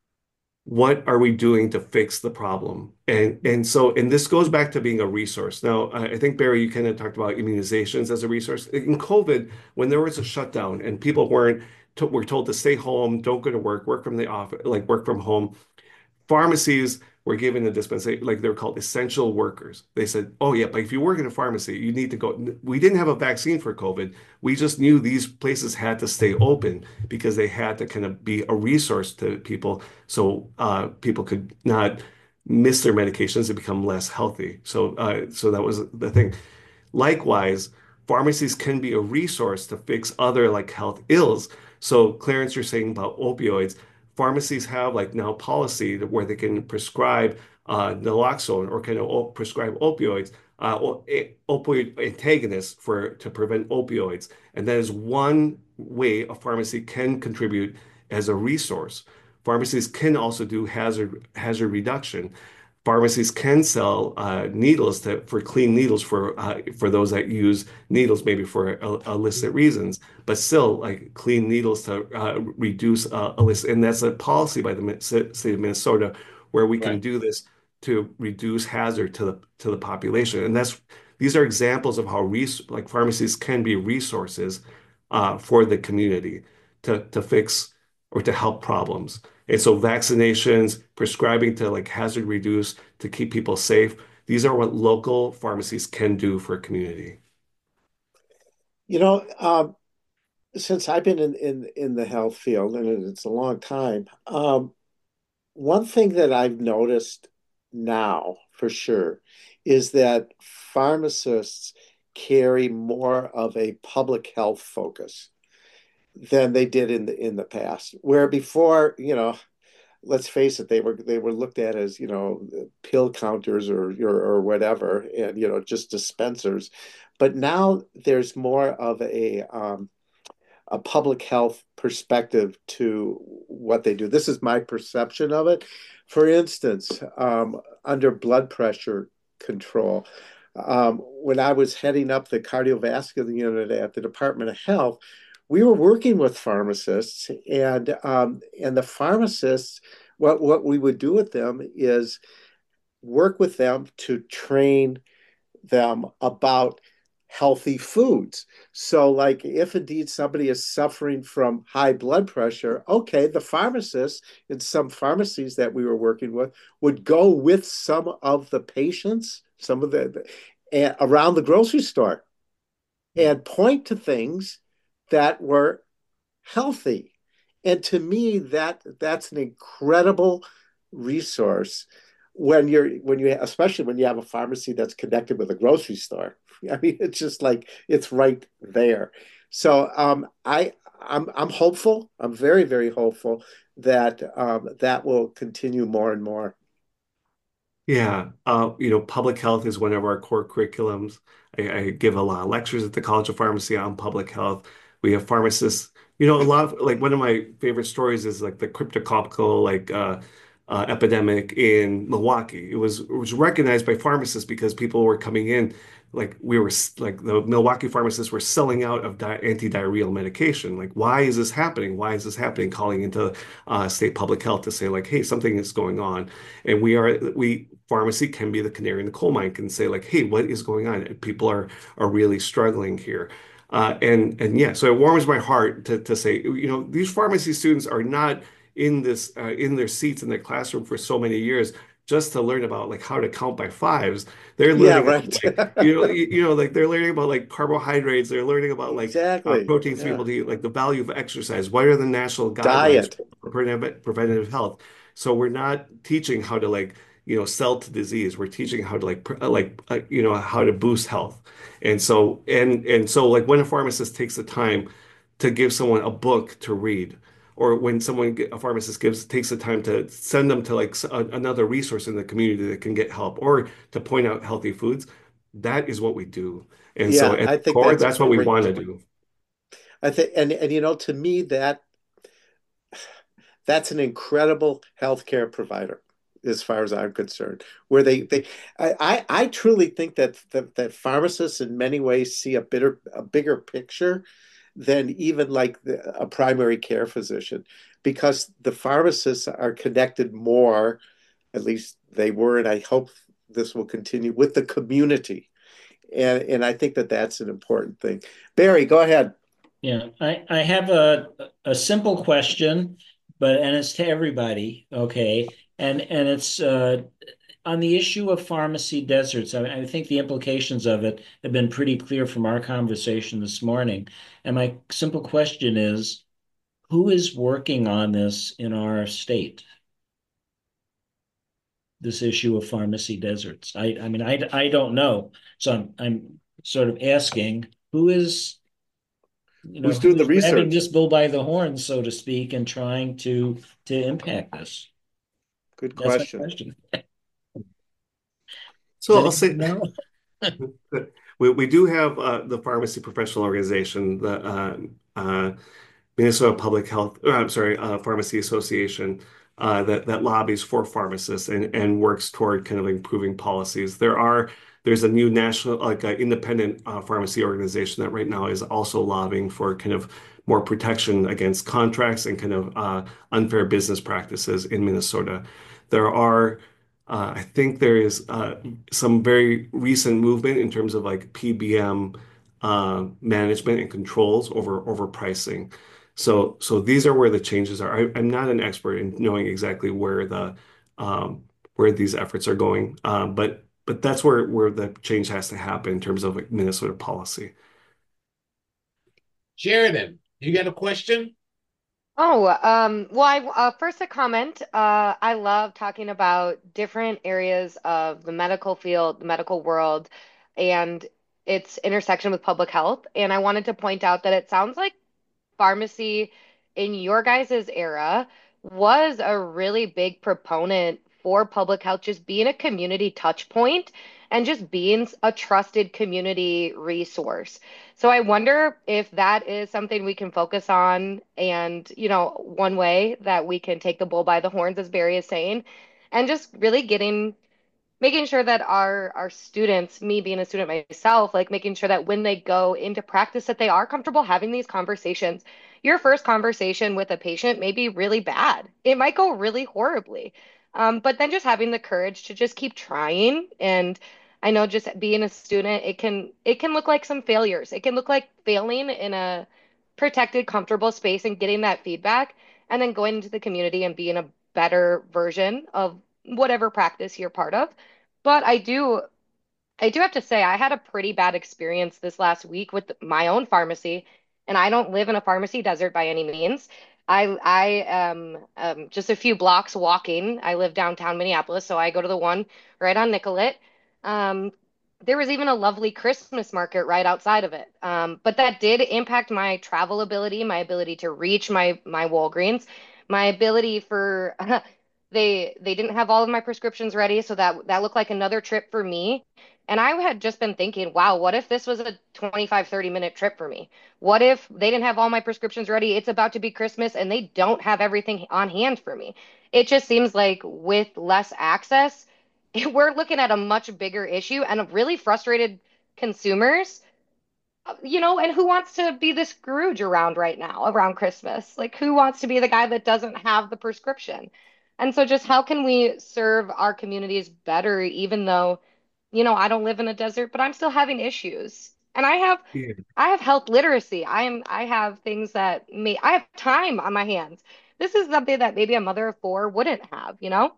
what are we doing to fix the problem? And and so and this goes back to being a resource. Now, I think Barry, you kind of talked about immunizations as a resource. In COVID, when there was a shutdown and people weren't to, were told to stay home, don't go to work, work from the office, like work from home, pharmacies were given a dispensation, like they're called essential workers. They said, oh, yeah, but if you work in a pharmacy, you need to go. We didn't have a vaccine for COVID. We just knew these places had to stay open because they had to kind of be a resource to people so uh, people could not miss their medications and become less healthy. So, uh, so that was the thing. Likewise, pharmacies can be a resource to fix other like health ills. So, Clarence, you're saying about opioids. Pharmacies have like now policy that where they can prescribe uh, naloxone or kind of op prescribe opioids, uh, or opioid antagonists for to prevent opioids. And that is one way a pharmacy can contribute as a resource. Pharmacies can also do hazard hazard reduction. Pharmacies can sell uh, needles to, for clean needles for uh, for those that use needles maybe for il- illicit reasons, but still like clean needles to uh, reduce uh, illicit. And that's a policy by the Mi- state of Minnesota where we can Right. do this to reduce hazard to the to the population. And that's these are examples of how res like pharmacies can be resources uh, for the community to to fix or to help problems. And so vaccinations, prescribing to like hazard reduce to keep people safe, these are what local pharmacies can do for a community. You know, um, since I've been in, in in the health field, and it's a long time, um, one thing that I've noticed now for sure is that pharmacists carry more of a public health focus than they did in the in the past. Where before, you know, let's face it, they were they were looked at as, you know, pill counters or or, or whatever, and you know, just dispensers. But now there's more of a um, a public health perspective to what they do. This is my perception of it. For instance, um, under blood pressure control, um, when I was heading up the cardiovascular unit at the Department of Health, we were working with pharmacists, and um, and the pharmacists, what what we would do with them is work with them to train them about healthy foods. So, like, if indeed somebody is suffering from high blood pressure, okay, the pharmacist in some pharmacies that we were working with would go with some of the patients, some of the, uh, around the grocery store and point to things that were healthy. And to me, that that's an incredible resource when you're when you especially when you have a pharmacy that's connected with a grocery store. I mean, it's just like it's right there. So um, I I'm I'm hopeful. I'm very very hopeful that um, that will continue more and more. Yeah, uh, you know, public health is one of our core curriculums. I, I give a lot of lectures at the College of Pharmacy on public health. We have pharmacists. You know, a lot of like one of my favorite stories is like the cryptococcal like uh, uh, epidemic in Milwaukee. It was it was recognized by pharmacists because people were coming in, like we were like the Milwaukee pharmacists were selling out of di anti-diarrheal medication. Like, why is this happening? Why is this happening? Calling into uh, state public health to say like, hey, something is going on. And we are we pharmacy can be the canary in the coal mine, can say like, hey, what is going on? People are are really struggling here. Uh, and and yeah, so it warms my heart to to say, you know, these pharmacy students are not in this uh, in their seats in their classroom for so many years just to learn about like how to count by fives. They're Yeah, learning about right. like you know you, you know like they're learning about like carbohydrates. They're learning about like uh, Exactly. proteins to be Yeah. able to eat, like the value of exercise. What are the national guidelines Diet. for preventive preventative health? So we're not teaching how to like you know sell to disease. We're teaching how to like pr- like uh, you know how to boost health. And so and and so like when a pharmacist takes the time to give someone a book to read, or when someone a pharmacist gives takes the time to send them to like a, another resource in the community that can get help, or to point out healthy foods, that is what we do. And so Yeah, at I the think core, that's that's what we want great. to do. I think, and and you know, to me, that that's an incredible healthcare provider, as far as I'm concerned. Where they they, I I, I truly think that, that that pharmacists in many ways see a bitter a bigger picture than even like the, a primary care physician, because the pharmacists are connected more, at least they were, and I hope this will continue with the community. And and I think that that's an important thing. Barry, go ahead. Yeah, I, I have a a simple question, but and it's to everybody, okay? And and it's uh, on the issue of pharmacy deserts. I, I think the implications of it have been pretty clear from our conversation this morning. And my simple question is, who is working on this in our state? This issue of pharmacy deserts. I I mean I I don't know. So I'm I'm sort of asking who is you know, Who's who doing the is grabbing research? this bull by the horns, so to speak, and trying to to impact this? Good That's my question. question. Does So I'll anyone say know? we we do have uh, the pharmacy professional organization, the uh, uh, Minnesota Public Health, or, I'm sorry, uh, Pharmacy Association, uh, that that lobbies for pharmacists and and works toward kind of improving policies. There are there's a new national like uh, independent uh, pharmacy organization that right now is also lobbying for kind of more protection against contracts and kind of uh, unfair business practices in Minnesota. There are uh, I think there is uh, some very recent movement in terms of like P B M uh, management and controls over over pricing. So, so these are where the changes are. I, I'm not an expert in knowing exactly where the um, where these efforts are going, uh, but but that's where where the change has to happen in terms of like Minnesota policy. Sheridan, you got a question? Oh, um, well, I uh, first a comment. Uh, I love talking about different areas of the medical field, the medical world, and its intersection with public health. And I wanted to point out that it sounds like pharmacy in your guys' era was a really big proponent for public health, just being a community touch point and just being a trusted community resource. So I wonder if that is something we can focus on and, you know, one way that we can take the bull by the horns, as Barry is saying, and just really getting making sure that our our students, me being a student myself, like making sure that when they go into practice that they are comfortable having these conversations. Your first conversation with a patient may be really bad. It might go really horribly. Um, but then just having the courage to just keep trying. And I know just being a student, it can it can look like some failures. It can look like failing in a protected, comfortable space and getting that feedback, and then going into the community and being a better version of whatever practice you're part of. But I do I do have to say I had a pretty bad experience this last week with my own pharmacy, and I don't live in a pharmacy desert by any means. I I am um, just a few blocks walking. I live downtown Minneapolis, so I go to the one right on Nicollet. Um, there was even a lovely Christmas market right outside of it. Um, but that did impact my travel ability, my ability to reach my my Walgreens, my ability for they they didn't have all of my prescriptions ready, so that that looked like another trip for me. And I had just been thinking, wow, what if this was a twenty-five, thirty minute trip for me? What if they didn't have all my prescriptions ready? It's about to be Christmas and they don't have everything on hand for me. It just seems like with less access, we're looking at a much bigger issue and a really frustrated consumers, you know, and who wants to be the Scrooge around right now, around Christmas? Like, who wants to be the guy that doesn't have the prescription? And so, just how can we serve our communities better, even though, you know, I don't live in a desert, but I'm still having issues. And I have, Yeah. I have health literacy. I am, I have things that may, I have time on my hands. This is something that maybe a mother of four wouldn't have, you know?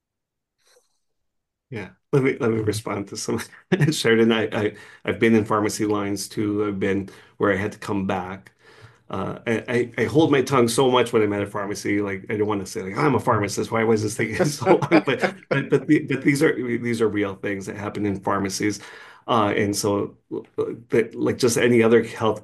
Yeah, let me let me respond to some. Sheridan, I, I I've been in pharmacy lines too. I've been where I had to come back. Uh, I, I I hold my tongue so much when I'm at a pharmacy. Like I don't want to say like I'm a pharmacist. Why was this taking so long? But but but, the, but these are these are real things that happen in pharmacies, uh, and so that like just any other health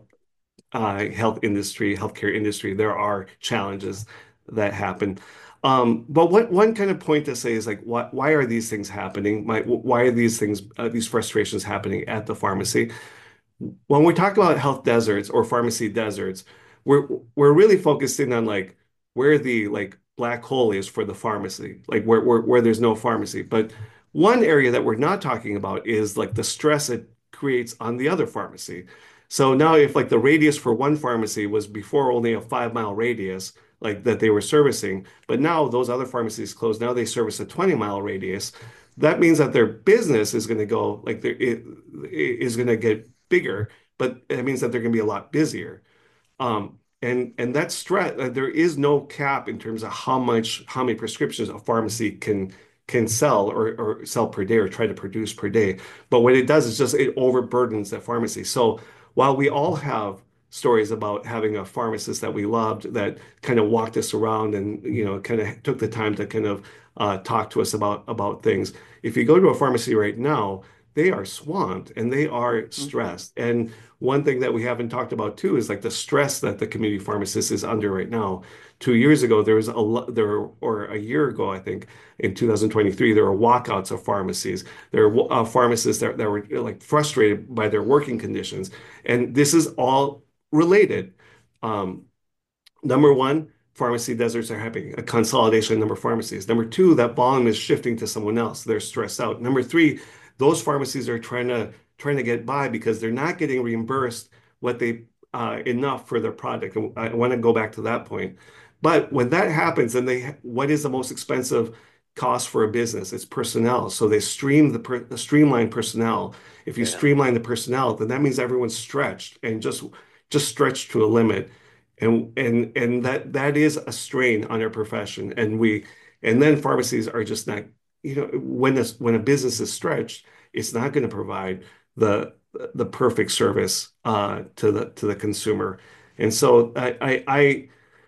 uh, health industry, healthcare industry, there are challenges that happen. Um, but what one kind of point to say is like, why, why are these things happening? My, why are these things, uh, these frustrations happening at the pharmacy? When we talk about health deserts or pharmacy deserts, we're we're really focusing on like where the like black hole is for the pharmacy, like where where, where there's no pharmacy. But one area that we're not talking about is like the stress it creates on the other pharmacy. So now if like the radius for one pharmacy was before only a five mile radius, like that they were servicing, but now those other pharmacies closed. Now they service a twenty mile radius. That means that their business is going to go like there it, it is going to get bigger, but it means that they're going to be a lot busier. Um, and and that stress, uh, there is no cap in terms of how much, how many prescriptions a pharmacy can can sell or, or sell per day or try to produce per day. But what it does is just it overburdens that pharmacy. So while we all have stories about having a pharmacist that we loved that kind of walked us around and you know kind of took the time to kind of uh, talk to us about about things. If you go to a pharmacy right now, they are swamped and they are stressed. And one thing that we haven't talked about too is like the stress that the community pharmacist is under right now. Two years ago, there was a lot there, or a year ago, I think, in two thousand twenty-three, there were walkouts of pharmacies. There were uh, pharmacists that, that were like frustrated by their working conditions. And this is all related. Um, Number one, pharmacy deserts are happening, a consolidation of number of pharmacies. Number two, that volume is shifting to someone else. They're stressed out. Number three, those pharmacies are trying to trying to get by because they're not getting reimbursed what they uh, enough for their product. And I want to go back to that point. But when that happens, then they what is the most expensive cost for a business? It's personnel. So they stream the, per, the streamline personnel. If you Yeah. streamline the personnel, then that means everyone's stretched and just just stretched to a limit. And and and that that is a strain on our profession. And we and then pharmacies are just not, you know, when a when a business is stretched, it's not going to provide the the perfect service uh, to the to the consumer. And so I I I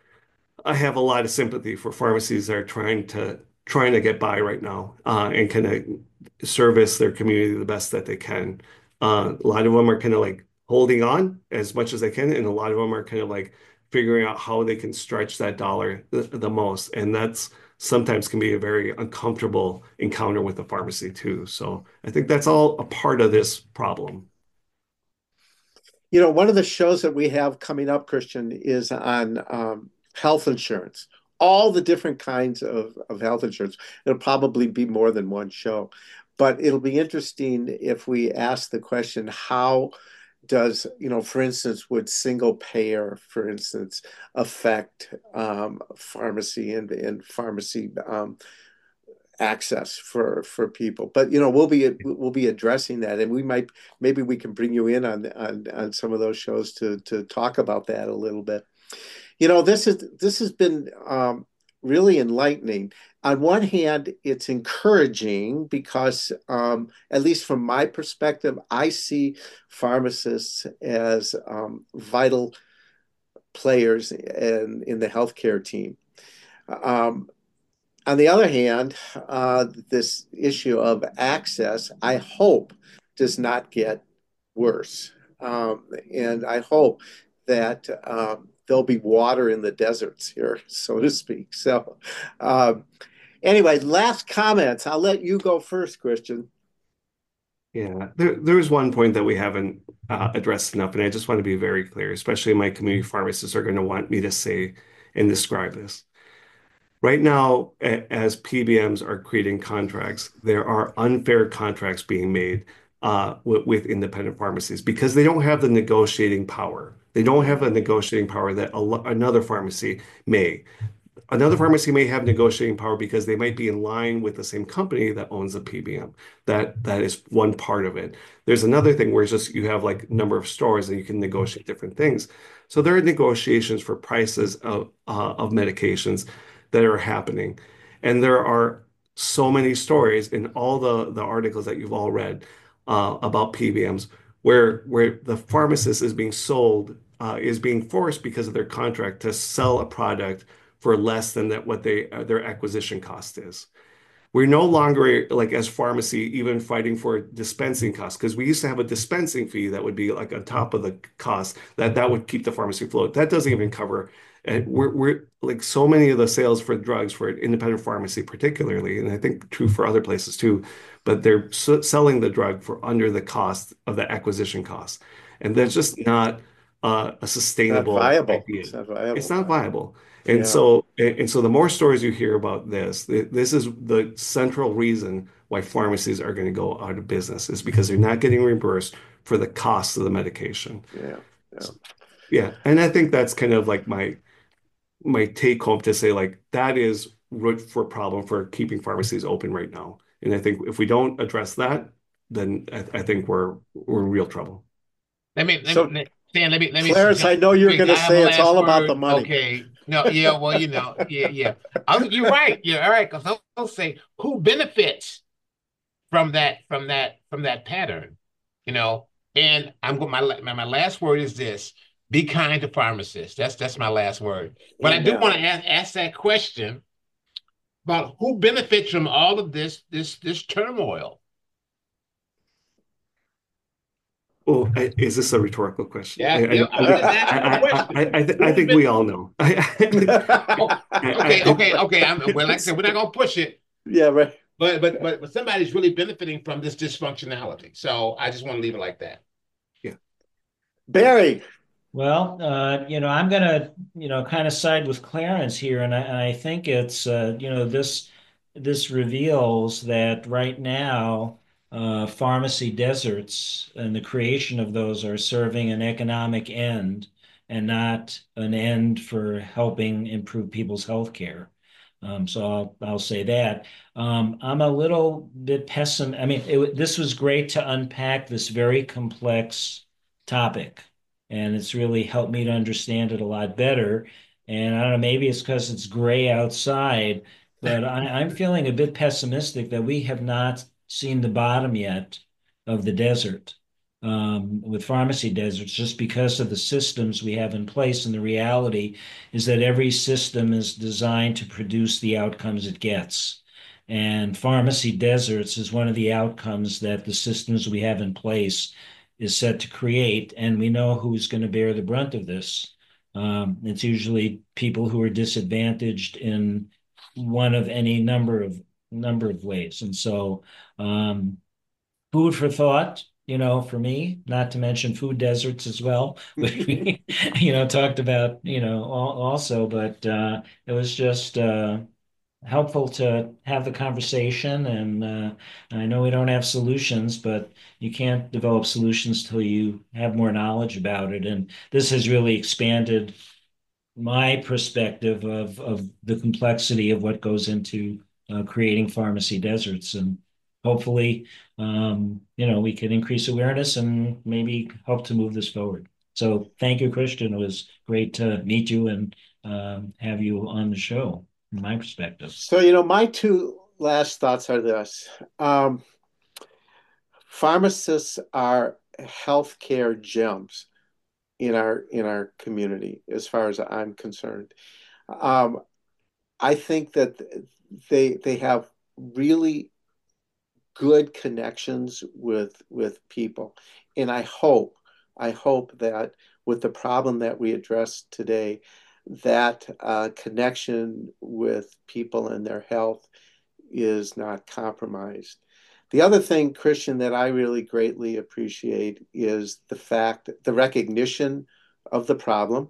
I have a lot of sympathy for pharmacies that are trying to trying to get by right now uh, and kind of service their community the best that they can. Uh, a lot of them are kind of like holding on as much as they can, and a lot of them are kind of like figuring out how they can stretch that dollar the, the most. And that's sometimes can be a very uncomfortable encounter with the pharmacy too. So I think that's all a part of this problem. You know, one of the shows that we have coming up, Christian, is on um, health insurance, all the different kinds of, of health insurance. It'll probably be more than one show. but it'll be interesting if we ask the question, how does, you know, for instance, would single payer, for instance, affect um, pharmacy and, and pharmacy um, access for for people? But you know, we'll be we'll be addressing that, and we might maybe we can bring you in on on, on some of those shows to to talk about that a little bit. You know, this is this has been um, really enlightening. On one hand, it's encouraging because, um, at least from my perspective, I see pharmacists as um, vital players in in the healthcare team. Um, on the other hand, uh, this issue of access, I hope, does not get worse. Um, and I hope that um, there'll be water in the deserts here, so to speak. So, um, anyway, last comments. I'll let you go first, Christian. Yeah, there there is one point that we haven't uh, addressed enough, and I just want to be very clear, especially my community pharmacists are going to want me to say and describe this. Right now, as P B Ms are creating contracts, there are unfair contracts being made uh, with, with independent pharmacies because they don't have the negotiating power. They don't have the negotiating power that a, another pharmacy may. Another pharmacy may have negotiating power because they might be in line with the same company that owns the P B M. That that is one part of it. There's another thing where it's just you have like number of stores and you can negotiate different things. So there are negotiations for prices of uh, of medications that are happening, and there are so many stories in all the the articles that you've all read uh, about P B Ms where where the pharmacist is being sold uh, is being forced because of their contract to sell a product for less than that what they uh, their acquisition cost is. We're no longer like as pharmacy even fighting for dispensing costs because we used to have a dispensing fee that would be like on top of the cost that that would keep the pharmacy afloat. That doesn't even cover. And we're we're like so many of the sales for drugs for independent pharmacy particularly, and I think true for other places too, but they're s selling the drug for under the cost of the acquisition cost, and that's just not uh, a Not sustainable viable. idea. It's not It's viable. not viable. And Yeah. so, and so the more stories you hear about this, th- this is the central reason why pharmacies are going to go out of business is because they're not getting reimbursed for the cost of the medication. Yeah. Yeah. Yeah, and I think that's kind of like my my take home to say like that is root for problem for keeping pharmacies open right now. And I think if we don't address that, then I, I think we're we're in real trouble. Let me, let me, So, let, Dan, let me, let me Clarence, jump I know real you're quick. going I to have a say it's last all about the word. money. Okay. No, yeah, well, you know, yeah, yeah. I, you're right. You're all right. Because I'll, I'll say who benefits from that, from that, from that pattern, you know? And I'm going, my, my, my last word is this: be kind to pharmacists. That's, that's my last word. But I do want to Amen. ask, ask that question about who benefits from all of this, this, this turmoil. Oh, I, is this a rhetorical question? Yeah, I I yeah. don't I'm think just it, I asking a I I question. I, I, th I Who's think we been, all know. I, oh, I, I, okay, I okay, okay. I'm well, like I said, we're not gonna push it. Yeah, right. But but but but somebody's really benefiting from this dysfunctionality. So I just want to leave it like that. yeah. Barry. Well, uh, you know, I'm gonna, you know, kind of side with Clarence here, and I, and I think it's, uh, you know, this this reveals that right now, uh, pharmacy deserts and the creation of those are serving an economic end and not an end for helping improve people's health care. Um, so I'll I'll say that. Um, I'm a little bit pessim. I mean, it, this was great to unpack this very complex topic, and it's really helped me to understand it a lot better. And I don't know, maybe it's because it's gray outside, but I, I'm feeling a bit pessimistic that we have not seen the bottom yet of the desert, um, with pharmacy deserts, just because of the systems we have in place. And the reality is that every system is designed to produce the outcomes it gets. And pharmacy deserts is one of the outcomes that the systems we have in place is set to create, and we know who's going to bear the brunt of this. Um, it's usually people who are disadvantaged in one of any number of number of ways, and so um, food for thought. You know, for me, not to mention food deserts as well, which we, you know, talked about, you know, also. But uh, it was just uh, helpful to have the conversation. And uh, I know we don't have solutions, but you can't develop solutions till you have more knowledge about it. And this has really expanded my perspective of of the complexity of what goes into uh, creating pharmacy deserts, and hopefully, um, you know, we can increase awareness and maybe help to move this forward. So, thank you, Christian. It was great to meet you and um, have you on the show. From my perspective. So, you know, my two last thoughts are this. Um, pharmacists are healthcare gems in our in our community, as far as I'm concerned. Um, I think that they they have really good connections with with people, and I hope I hope that with the problem that we addressed today, that uh, connection with people and their health is not compromised. The other thing, Christian, that I really greatly appreciate is the fact, the recognition of the problem.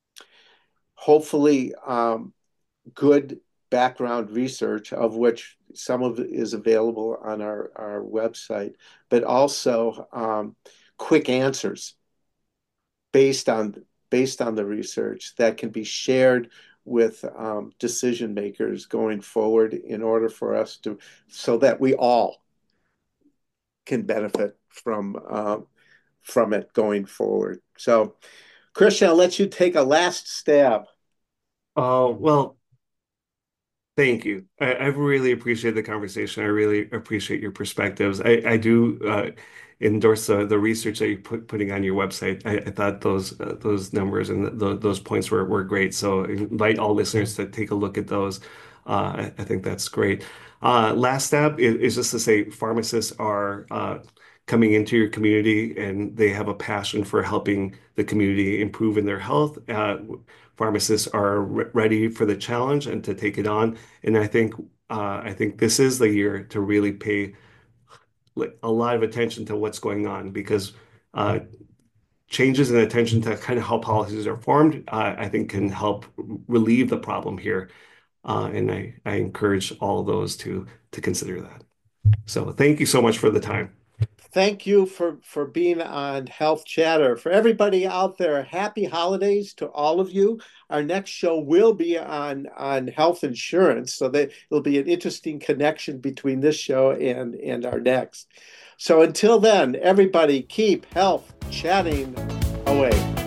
Hopefully, um, good background research, of which some of it is available on our, our website, but also um, quick answers based on based on the research that can be shared with um, decision makers going forward, in order for us to, so that we all can benefit from uh, from it going forward. So, Christian, I'll let you take a last stab. Oh, well, thank you. I, I really appreciate the conversation. I really appreciate your perspectives. I, I do uh, endorse the, the research that you're put, putting on your website. I, I thought those uh, those numbers and the, those points were, were great. So I invite all listeners to take a look at those. Uh, I, I think that's great. Uh, last step is, is just to say pharmacists are uh, coming into your community and they have a passion for helping the community improve in their health. Uh, pharmacists are re ready for the challenge and to take it on. And I think uh, I think this is the year to really pay like a lot of attention to what's going on, because uh, changes in attention to kind of how policies are formed, uh, I think can help relieve the problem here. Uh, and I, I encourage all of those to to consider that. So thank you so much for the time. Thank you for, for being on Health Chatter. For everybody out there, happy holidays to all of you. Our next show will be on, on health insurance, so that it'll be an interesting connection between this show and, and our next. So until then, everybody keep health chatting away.